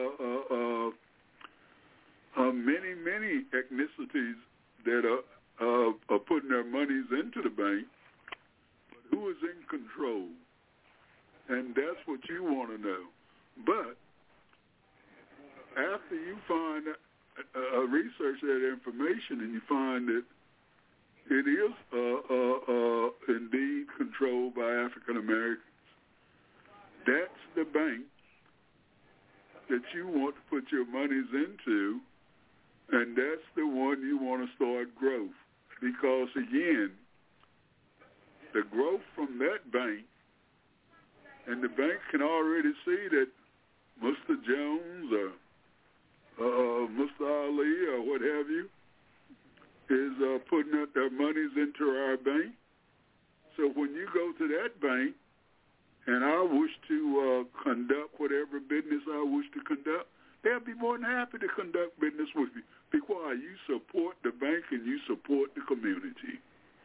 many ethnicities that are putting their monies into the bank, but who is in control? And that's what you want to know. But after you find research that information and you find that it is indeed controlled by African Americans, that's the bank that you want to put your monies into, and that's the one you want to start growth. Because again, the growth from that bank, and the bank can already see that Mr. Jones or Mr. Ali or what have you is putting up their monies into our bank. So when you go to that bank and I wish to conduct whatever business I wish to conduct, they'll be more than happy to conduct business with you, because you support the bank and you support the community.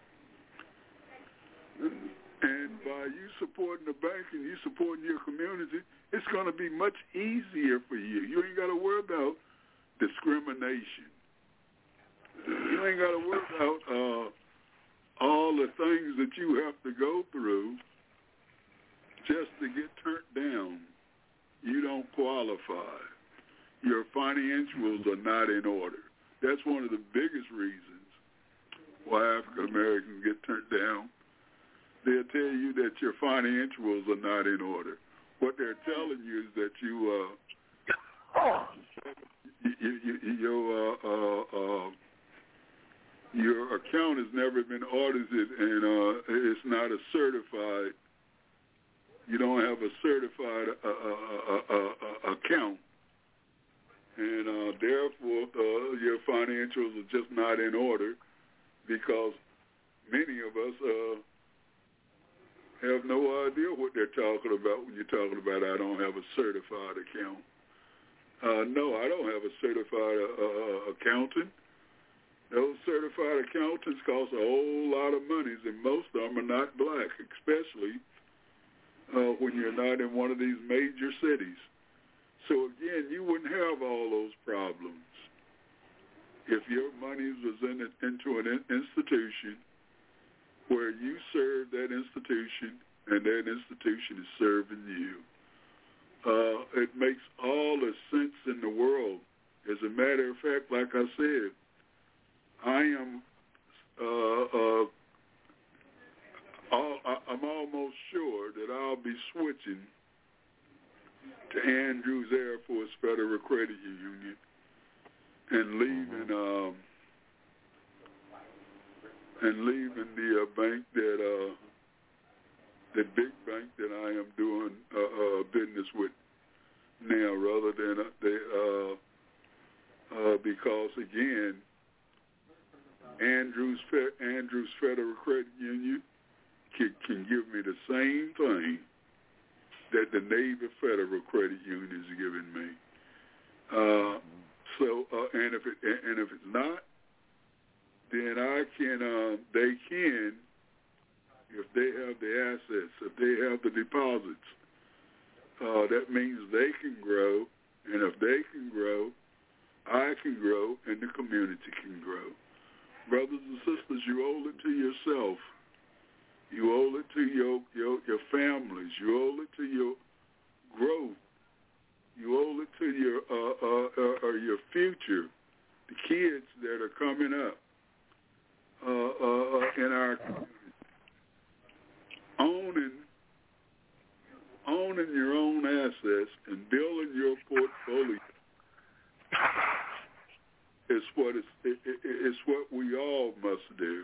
And by you supporting the bank and you supporting your community, it's going to be much easier for you. You ain't got to worry about discrimination. You ain't got to worry about all the things that you have to go through just to get turned down. You don't qualify. Your financials are not in order. That's one of the biggest reasons why African Americans get turned down. They'll tell you that your financials are not in order. What they're telling you is that your account has never been audited, and it's not a certified. You don't have a certified account, and therefore your financials are just not in order, because many of us have no idea what they're talking about when you're talking about I don't have a certified account. No, I don't have a certified accountant. Those certified accountants cost a whole lot of money, and most of them are not black, especially when you're not in one of these major cities. So again, you wouldn't have all those problems if your money was into an institution where you serve that institution and that institution is serving you. It makes all the sense in the world. As a matter of fact, like I said, I'm almost sure that I'll be switching to Andrews Air Force Federal Credit Union and leaving the bank that the big bank that I am doing business with now, rather than because again, Andrews Federal Credit Union can give me the same thing that the Navy Federal Credit Union is giving me. And if it's not, then they can, if they have the assets, if they have the deposits, that means they can grow, and if they can grow, I can grow, and the community can grow. Brothers and sisters, you owe it to yourself. You owe it to your families. You owe it to your growth. You owe it to your future, the kids that are coming up in our community. Owning your own assets and building your portfolio is what we all must do.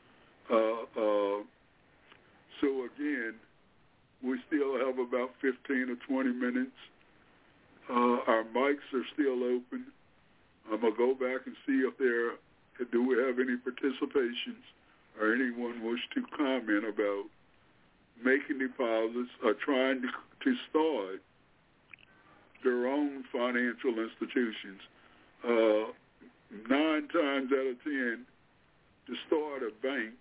So again, we still have about 15 or 20 minutes. Our mics are still open. I'm going to go back and see if do we have any participations or anyone wish to comment about making deposits or trying to start their own financial institutions. 9 times out of 10, to start a bank,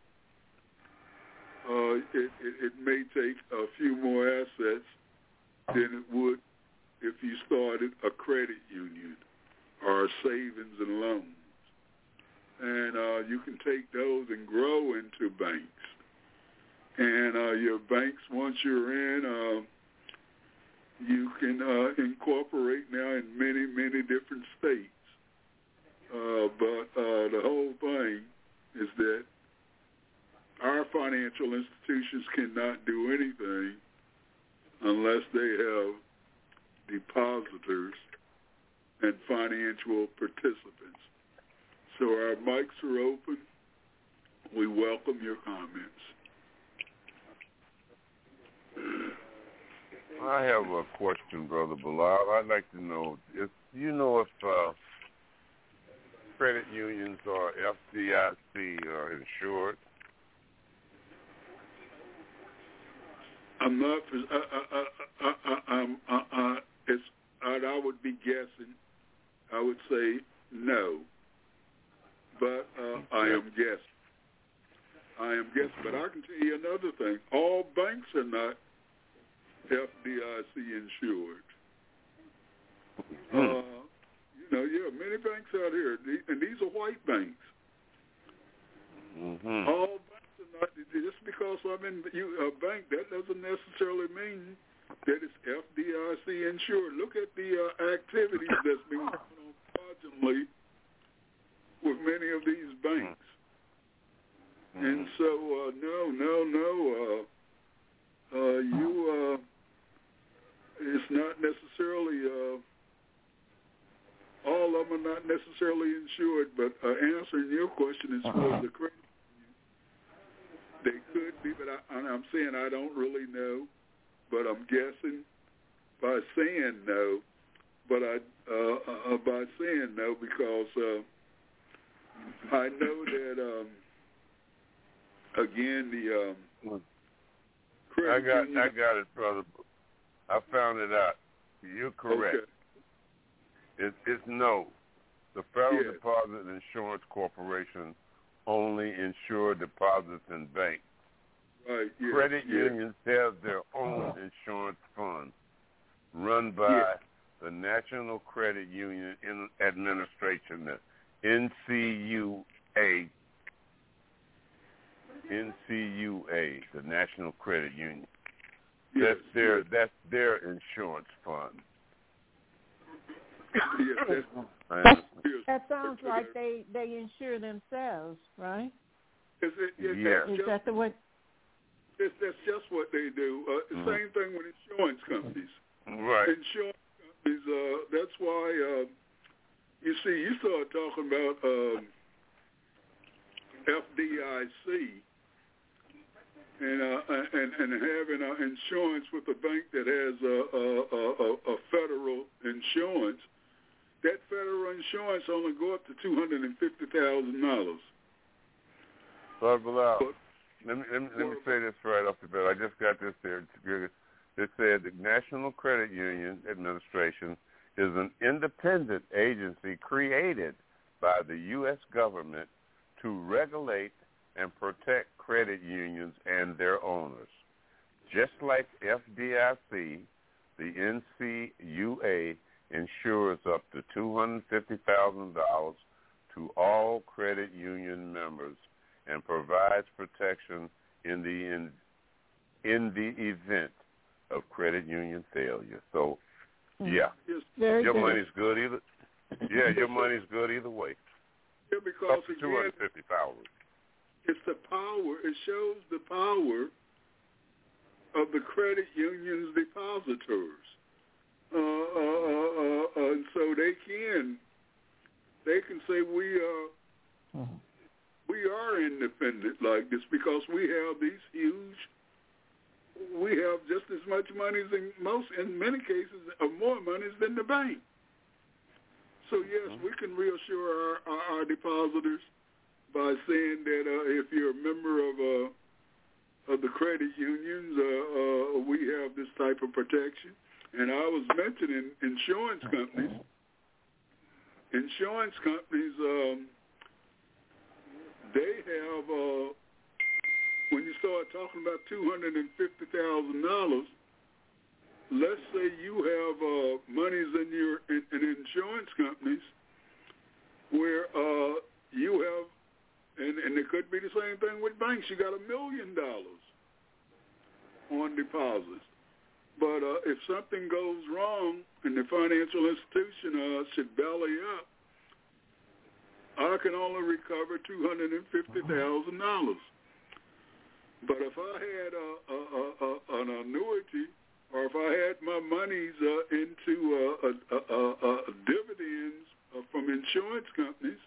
it may take a few more assets than it would if you started a credit union or savings and loans. And you can take those and grow into banks. And your banks, once you're in, you can incorporate now in many, many different states. But the whole thing is that our financial institutions cannot do anything unless they have depositors and financial participants. So our mics are open. We welcome your comments. I have a question, Brother Bilal. I'd like to know if credit unions or FDIC are insured. I'm not. I would be guessing. I would say no, but I am guessing. But I can tell you another thing. All banks are not FDIC insured. Many banks out here, and these are white banks. Mm-hmm. All banks are not. Just because I'm in a bank, that doesn't necessarily mean that it's FDIC insured. Look at the activities that's been going on fraudulently with many of these banks. Mm-hmm. And so, it's not necessarily necessarily insured, but answering your question as far as the credit union, they could be, but I'm saying I don't really know, but I'm guessing by saying no. But by saying no, because I know that again the credit union. I got it, brother. I found it out. You're correct. Okay. It's no. The Federal Deposit Insurance Corporation only insure deposits in banks. Right. Yes, Credit unions have their own insurance fund run by the National Credit Union Administration, the NCUA, the National Credit Union. That's their insurance fund. That sounds like they insure themselves, right? Is that the way? That's just what they do. Same thing with insurance companies. Right. Insurance companies. That's why you start talking about FDIC and having insurance with a bank that has a federal insurance. That federal insurance only go up to $250,000. Brother Bilal, let me say this right off the bat. I just got this there. It said the National Credit Union Administration is an independent agency created by the U.S. government to regulate and protect credit unions and their owners. Just like FDIC, the NCUA insures up to $250,000 to all credit union members and provides protection in the event of credit union failure. So, your money's good either. Yeah, your money's good either way. Yeah, because up to $250,000. It's the power. It shows the power of the credit union's depositors. And so they can say we are independent like this because we have these we have just as much money in many cases, or more monies than the bank. So yes, we can reassure our depositors by saying that if you're a member of the credit unions, we have this type of protection. And I was mentioning insurance companies. Insurance companies, they have, when you start talking about $250,000, let's say you have monies in insurance companies where you have, and it could be the same thing with banks, you got $1 million on deposits. But if something goes wrong and the financial institution should belly up, I can only recover $250,000. But if I had an annuity, or if I had my monies into dividends from insurance companies,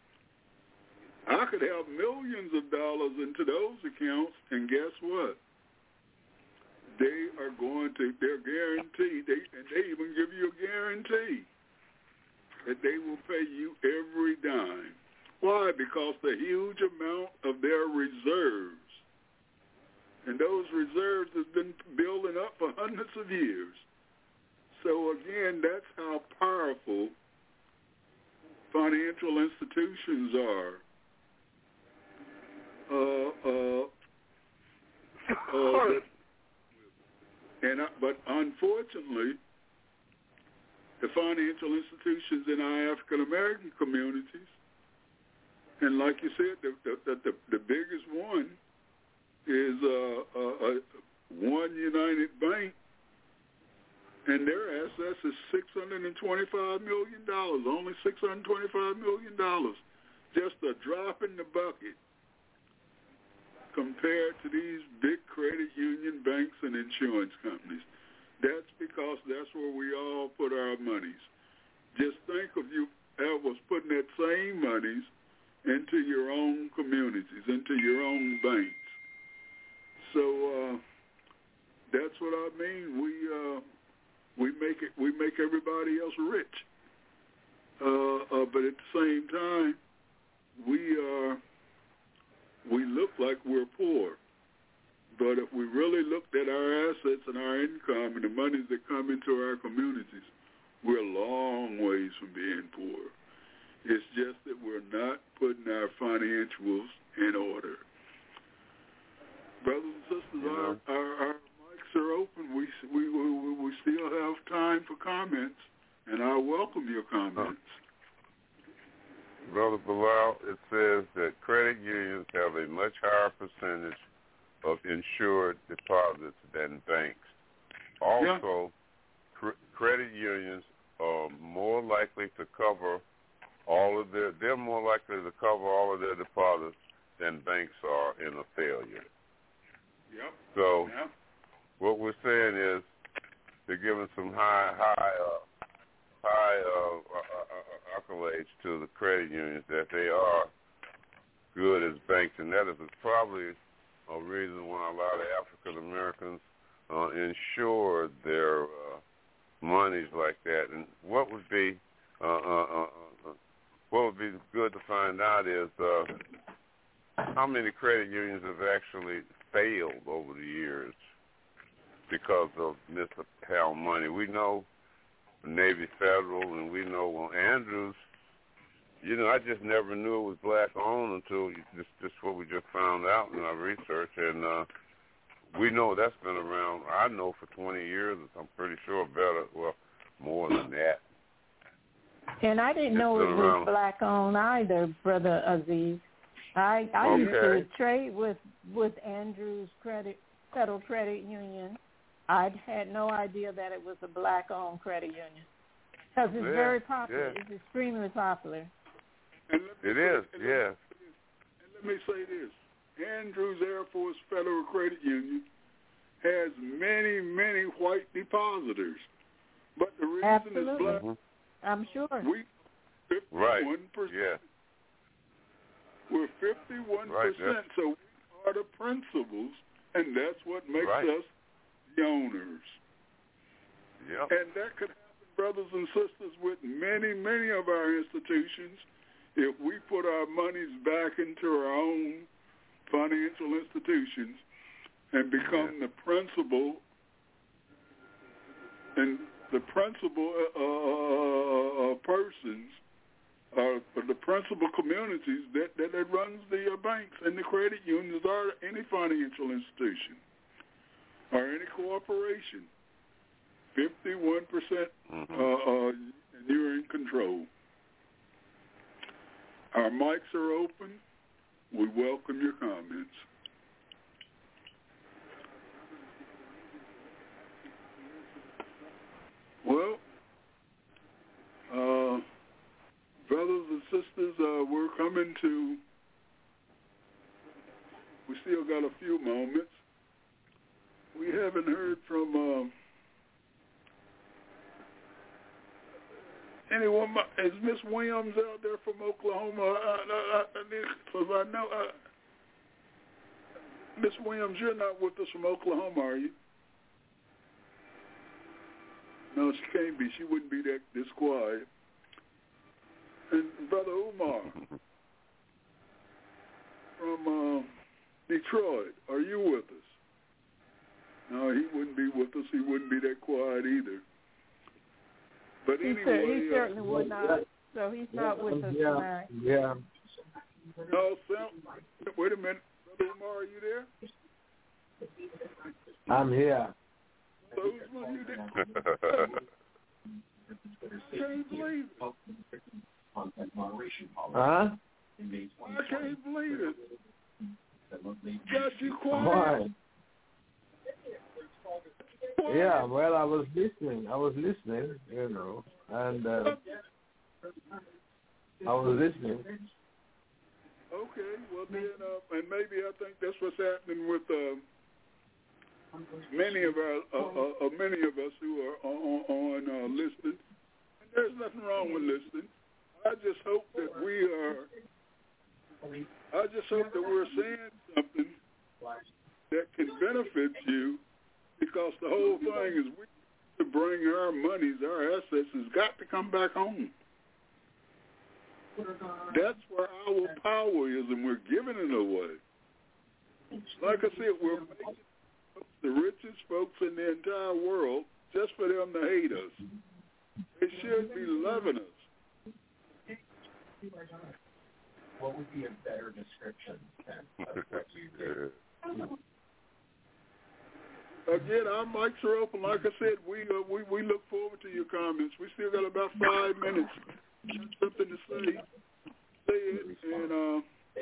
I could have millions of dollars into those accounts, and guess what? They're guaranteed, and they even give you a guarantee that they will pay you every dime. Why? Because the huge amount of their reserves, and those reserves have been building up for hundreds of years. So again, that's how powerful financial institutions are. But unfortunately, the financial institutions in our African American communities, and like you said, the biggest one is One United Bank, and their assets is $625 million. Only $625 million, just a drop in the bucket compared to these big credit union banks and insurance companies. That's because that's where we all put our monies. Just think of was putting that same monies into your own communities, into your own banks. So that's what I mean. We make everybody else rich, but at the same time, we look like we're poor. But if we really looked at our assets and our income and the monies that come into our communities, we're a long ways from being poor. It's just that we're not putting our financials in order. Brothers and sisters, our mics are open. We still have time for comments, and I welcome your comments. Brother Bilal, it says that credit unions have a much higher percentage of insured deposits than banks. Also, credit unions are more likely to cover they're more likely to cover all of their deposits than banks are in a failure. Yep. So what we're saying is they're giving some high accolades to the credit unions that they are good as banks, and that is probably a reason why a lot of African Americans insure their monies like that. And what would be good to find out is how many credit unions have actually failed over the years because of mishandled money. We know Navy Federal, and we know Andrews. I just never knew it was black-owned until just what we just found out in our research. And we know that's been around, I know, for 20 years. I'm pretty sure more than that. And I didn't know it was black-owned either, Brother Aziz. I used to trade with Andrews Federal Credit Union. I had no idea that it was a black-owned credit union because it's very popular. Yeah. It's extremely popular. It is, yeah. And let me say this. Andrews Air Force Federal Credit Union has many, many white depositors. But the reason is black. Mm-hmm. I'm sure. We 51%. Yeah. We're 51%. Right, so we are the principals, and that's what makes us the owners. Yep. And that could happen, brothers and sisters, with many, many of our institutions. If we put our monies back into our own financial institutions and become the principal and the principal persons, the principal communities that runs the banks and the credit unions or any financial institution or any corporation, 51%, and you're in control. Our mics are open. We welcome your comments. Well, brothers and sisters, we're coming to, we still got a few moments. We haven't heard from anyone. Is Miss Williams out there from Oklahoma? Because I know, Miss Williams, you're not with us from Oklahoma, are you? No, she can't be. She wouldn't be this quiet. And Brother Umar from Detroit, are you with us? No, he wouldn't be with us. He wouldn't be that quiet either. But anyway, he certainly would not. So he's not with us tonight. Yeah. No, Sam. Wait a minute, Brother Umar, are you there? I'm here. So who's with you there? Can't believe it. Huh? I can't believe it. Got you quiet. Why? Yeah, well, I was listening, and I was listening. Okay, well then, and maybe I think that's what's happening with many of us who are on listening. And there's nothing wrong with listening. I just hope that we're saying something that can benefit you, because the whole thing is we to bring our monies, our assets, has got to come back home. That's where our power is, and we're giving it away. Like I said, we're making the richest folks in the entire world just for them to hate us. They should be loving us. What would be a better description of what you do? Again, our mics are open. Like I said, we look forward to your comments. We still got about 5 minutes. Something to say it, and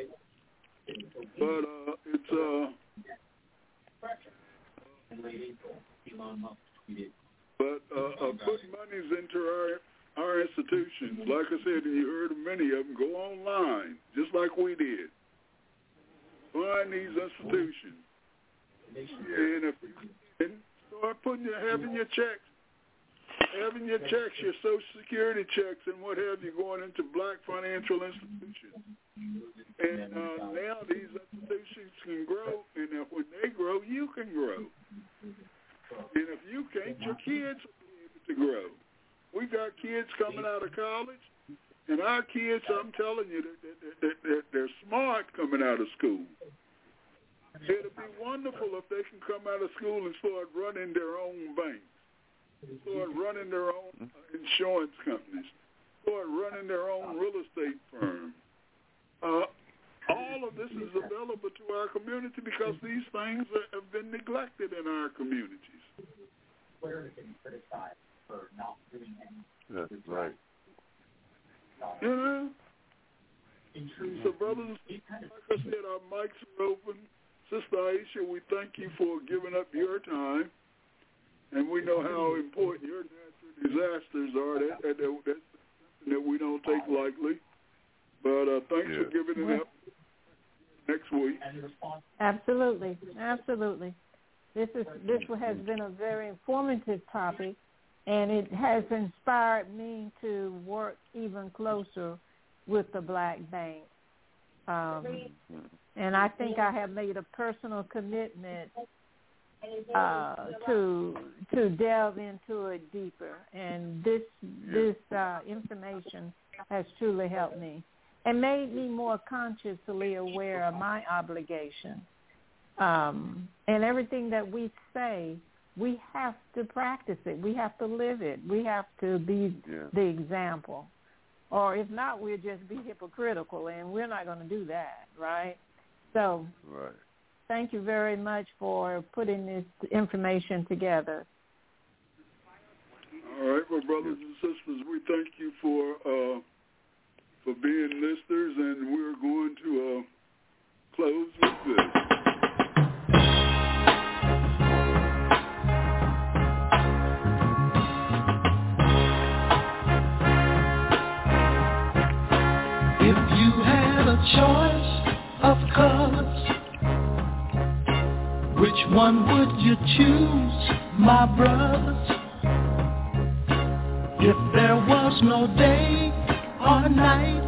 but it's but put monies into our institutions. Like I said, and you heard of many of them. Go online, just like we did. Find these institutions. And if you can, start having your checks, your Social Security checks and what have you, going into black financial institutions. And now these institutions can grow, and when they grow, you can grow. And if you can't, your kids will be able to grow. We got kids coming out of college, and our kids, I'm telling you, they're smart coming out of school. It'd be wonderful if they can come out of school and start running their own banks, start running their own insurance companies, start running their own real estate firm. All of this is available to our community because these things have been neglected in our communities. That's right. You know? So, brothers, like I said, our mics are open. Sister Aisha, we thank you for giving up your time, and we know how important your natural disasters are. That's something that we don't take lightly. But thanks for giving it up next week. Absolutely. This has been a very informative topic, and it has inspired me to work even closer with the Black Bank. And I think I have made a personal commitment to delve into it deeper. And this information has truly helped me and made me more consciously aware of my obligation. And everything that we say, we have to practice it. We have to live it. We have to be the example. Or if not, we'll just be hypocritical, and we're not going to do that, right? So thank you very much for putting this information together. All right, well, brothers and sisters, we thank you for being listeners, and we're going to close with this. If you had a choice of colors, which one would you choose, my brothers? If there was no day or night,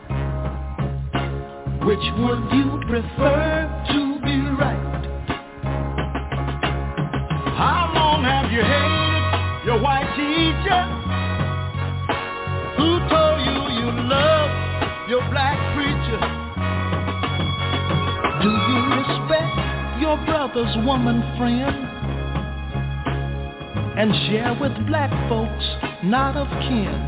which would you prefer to be right? How long have you hated your white teacher who told you you love your black preacher? Do you respect your brother's woman friend and share with black folks not of kin?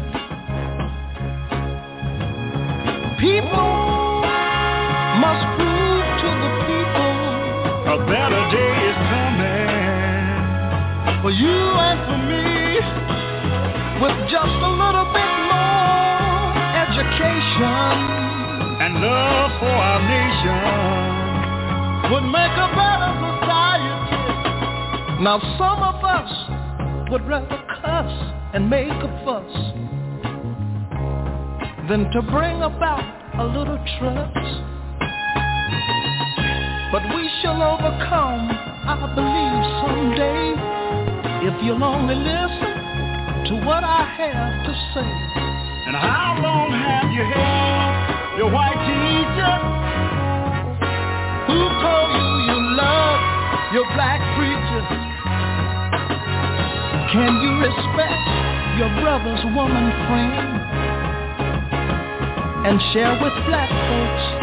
People must prove to the people a better day is coming for you and for me, with just a little bit more education and love for our nation would make a better society. Now some of us would rather cuss and make a fuss than to bring about a little trust. But we shall overcome, I believe, someday, if you'll only listen to what I have to say. And how long have you had your white teacher who told you you love your black preacher? Can you respect your brother's woman friend and share with black folks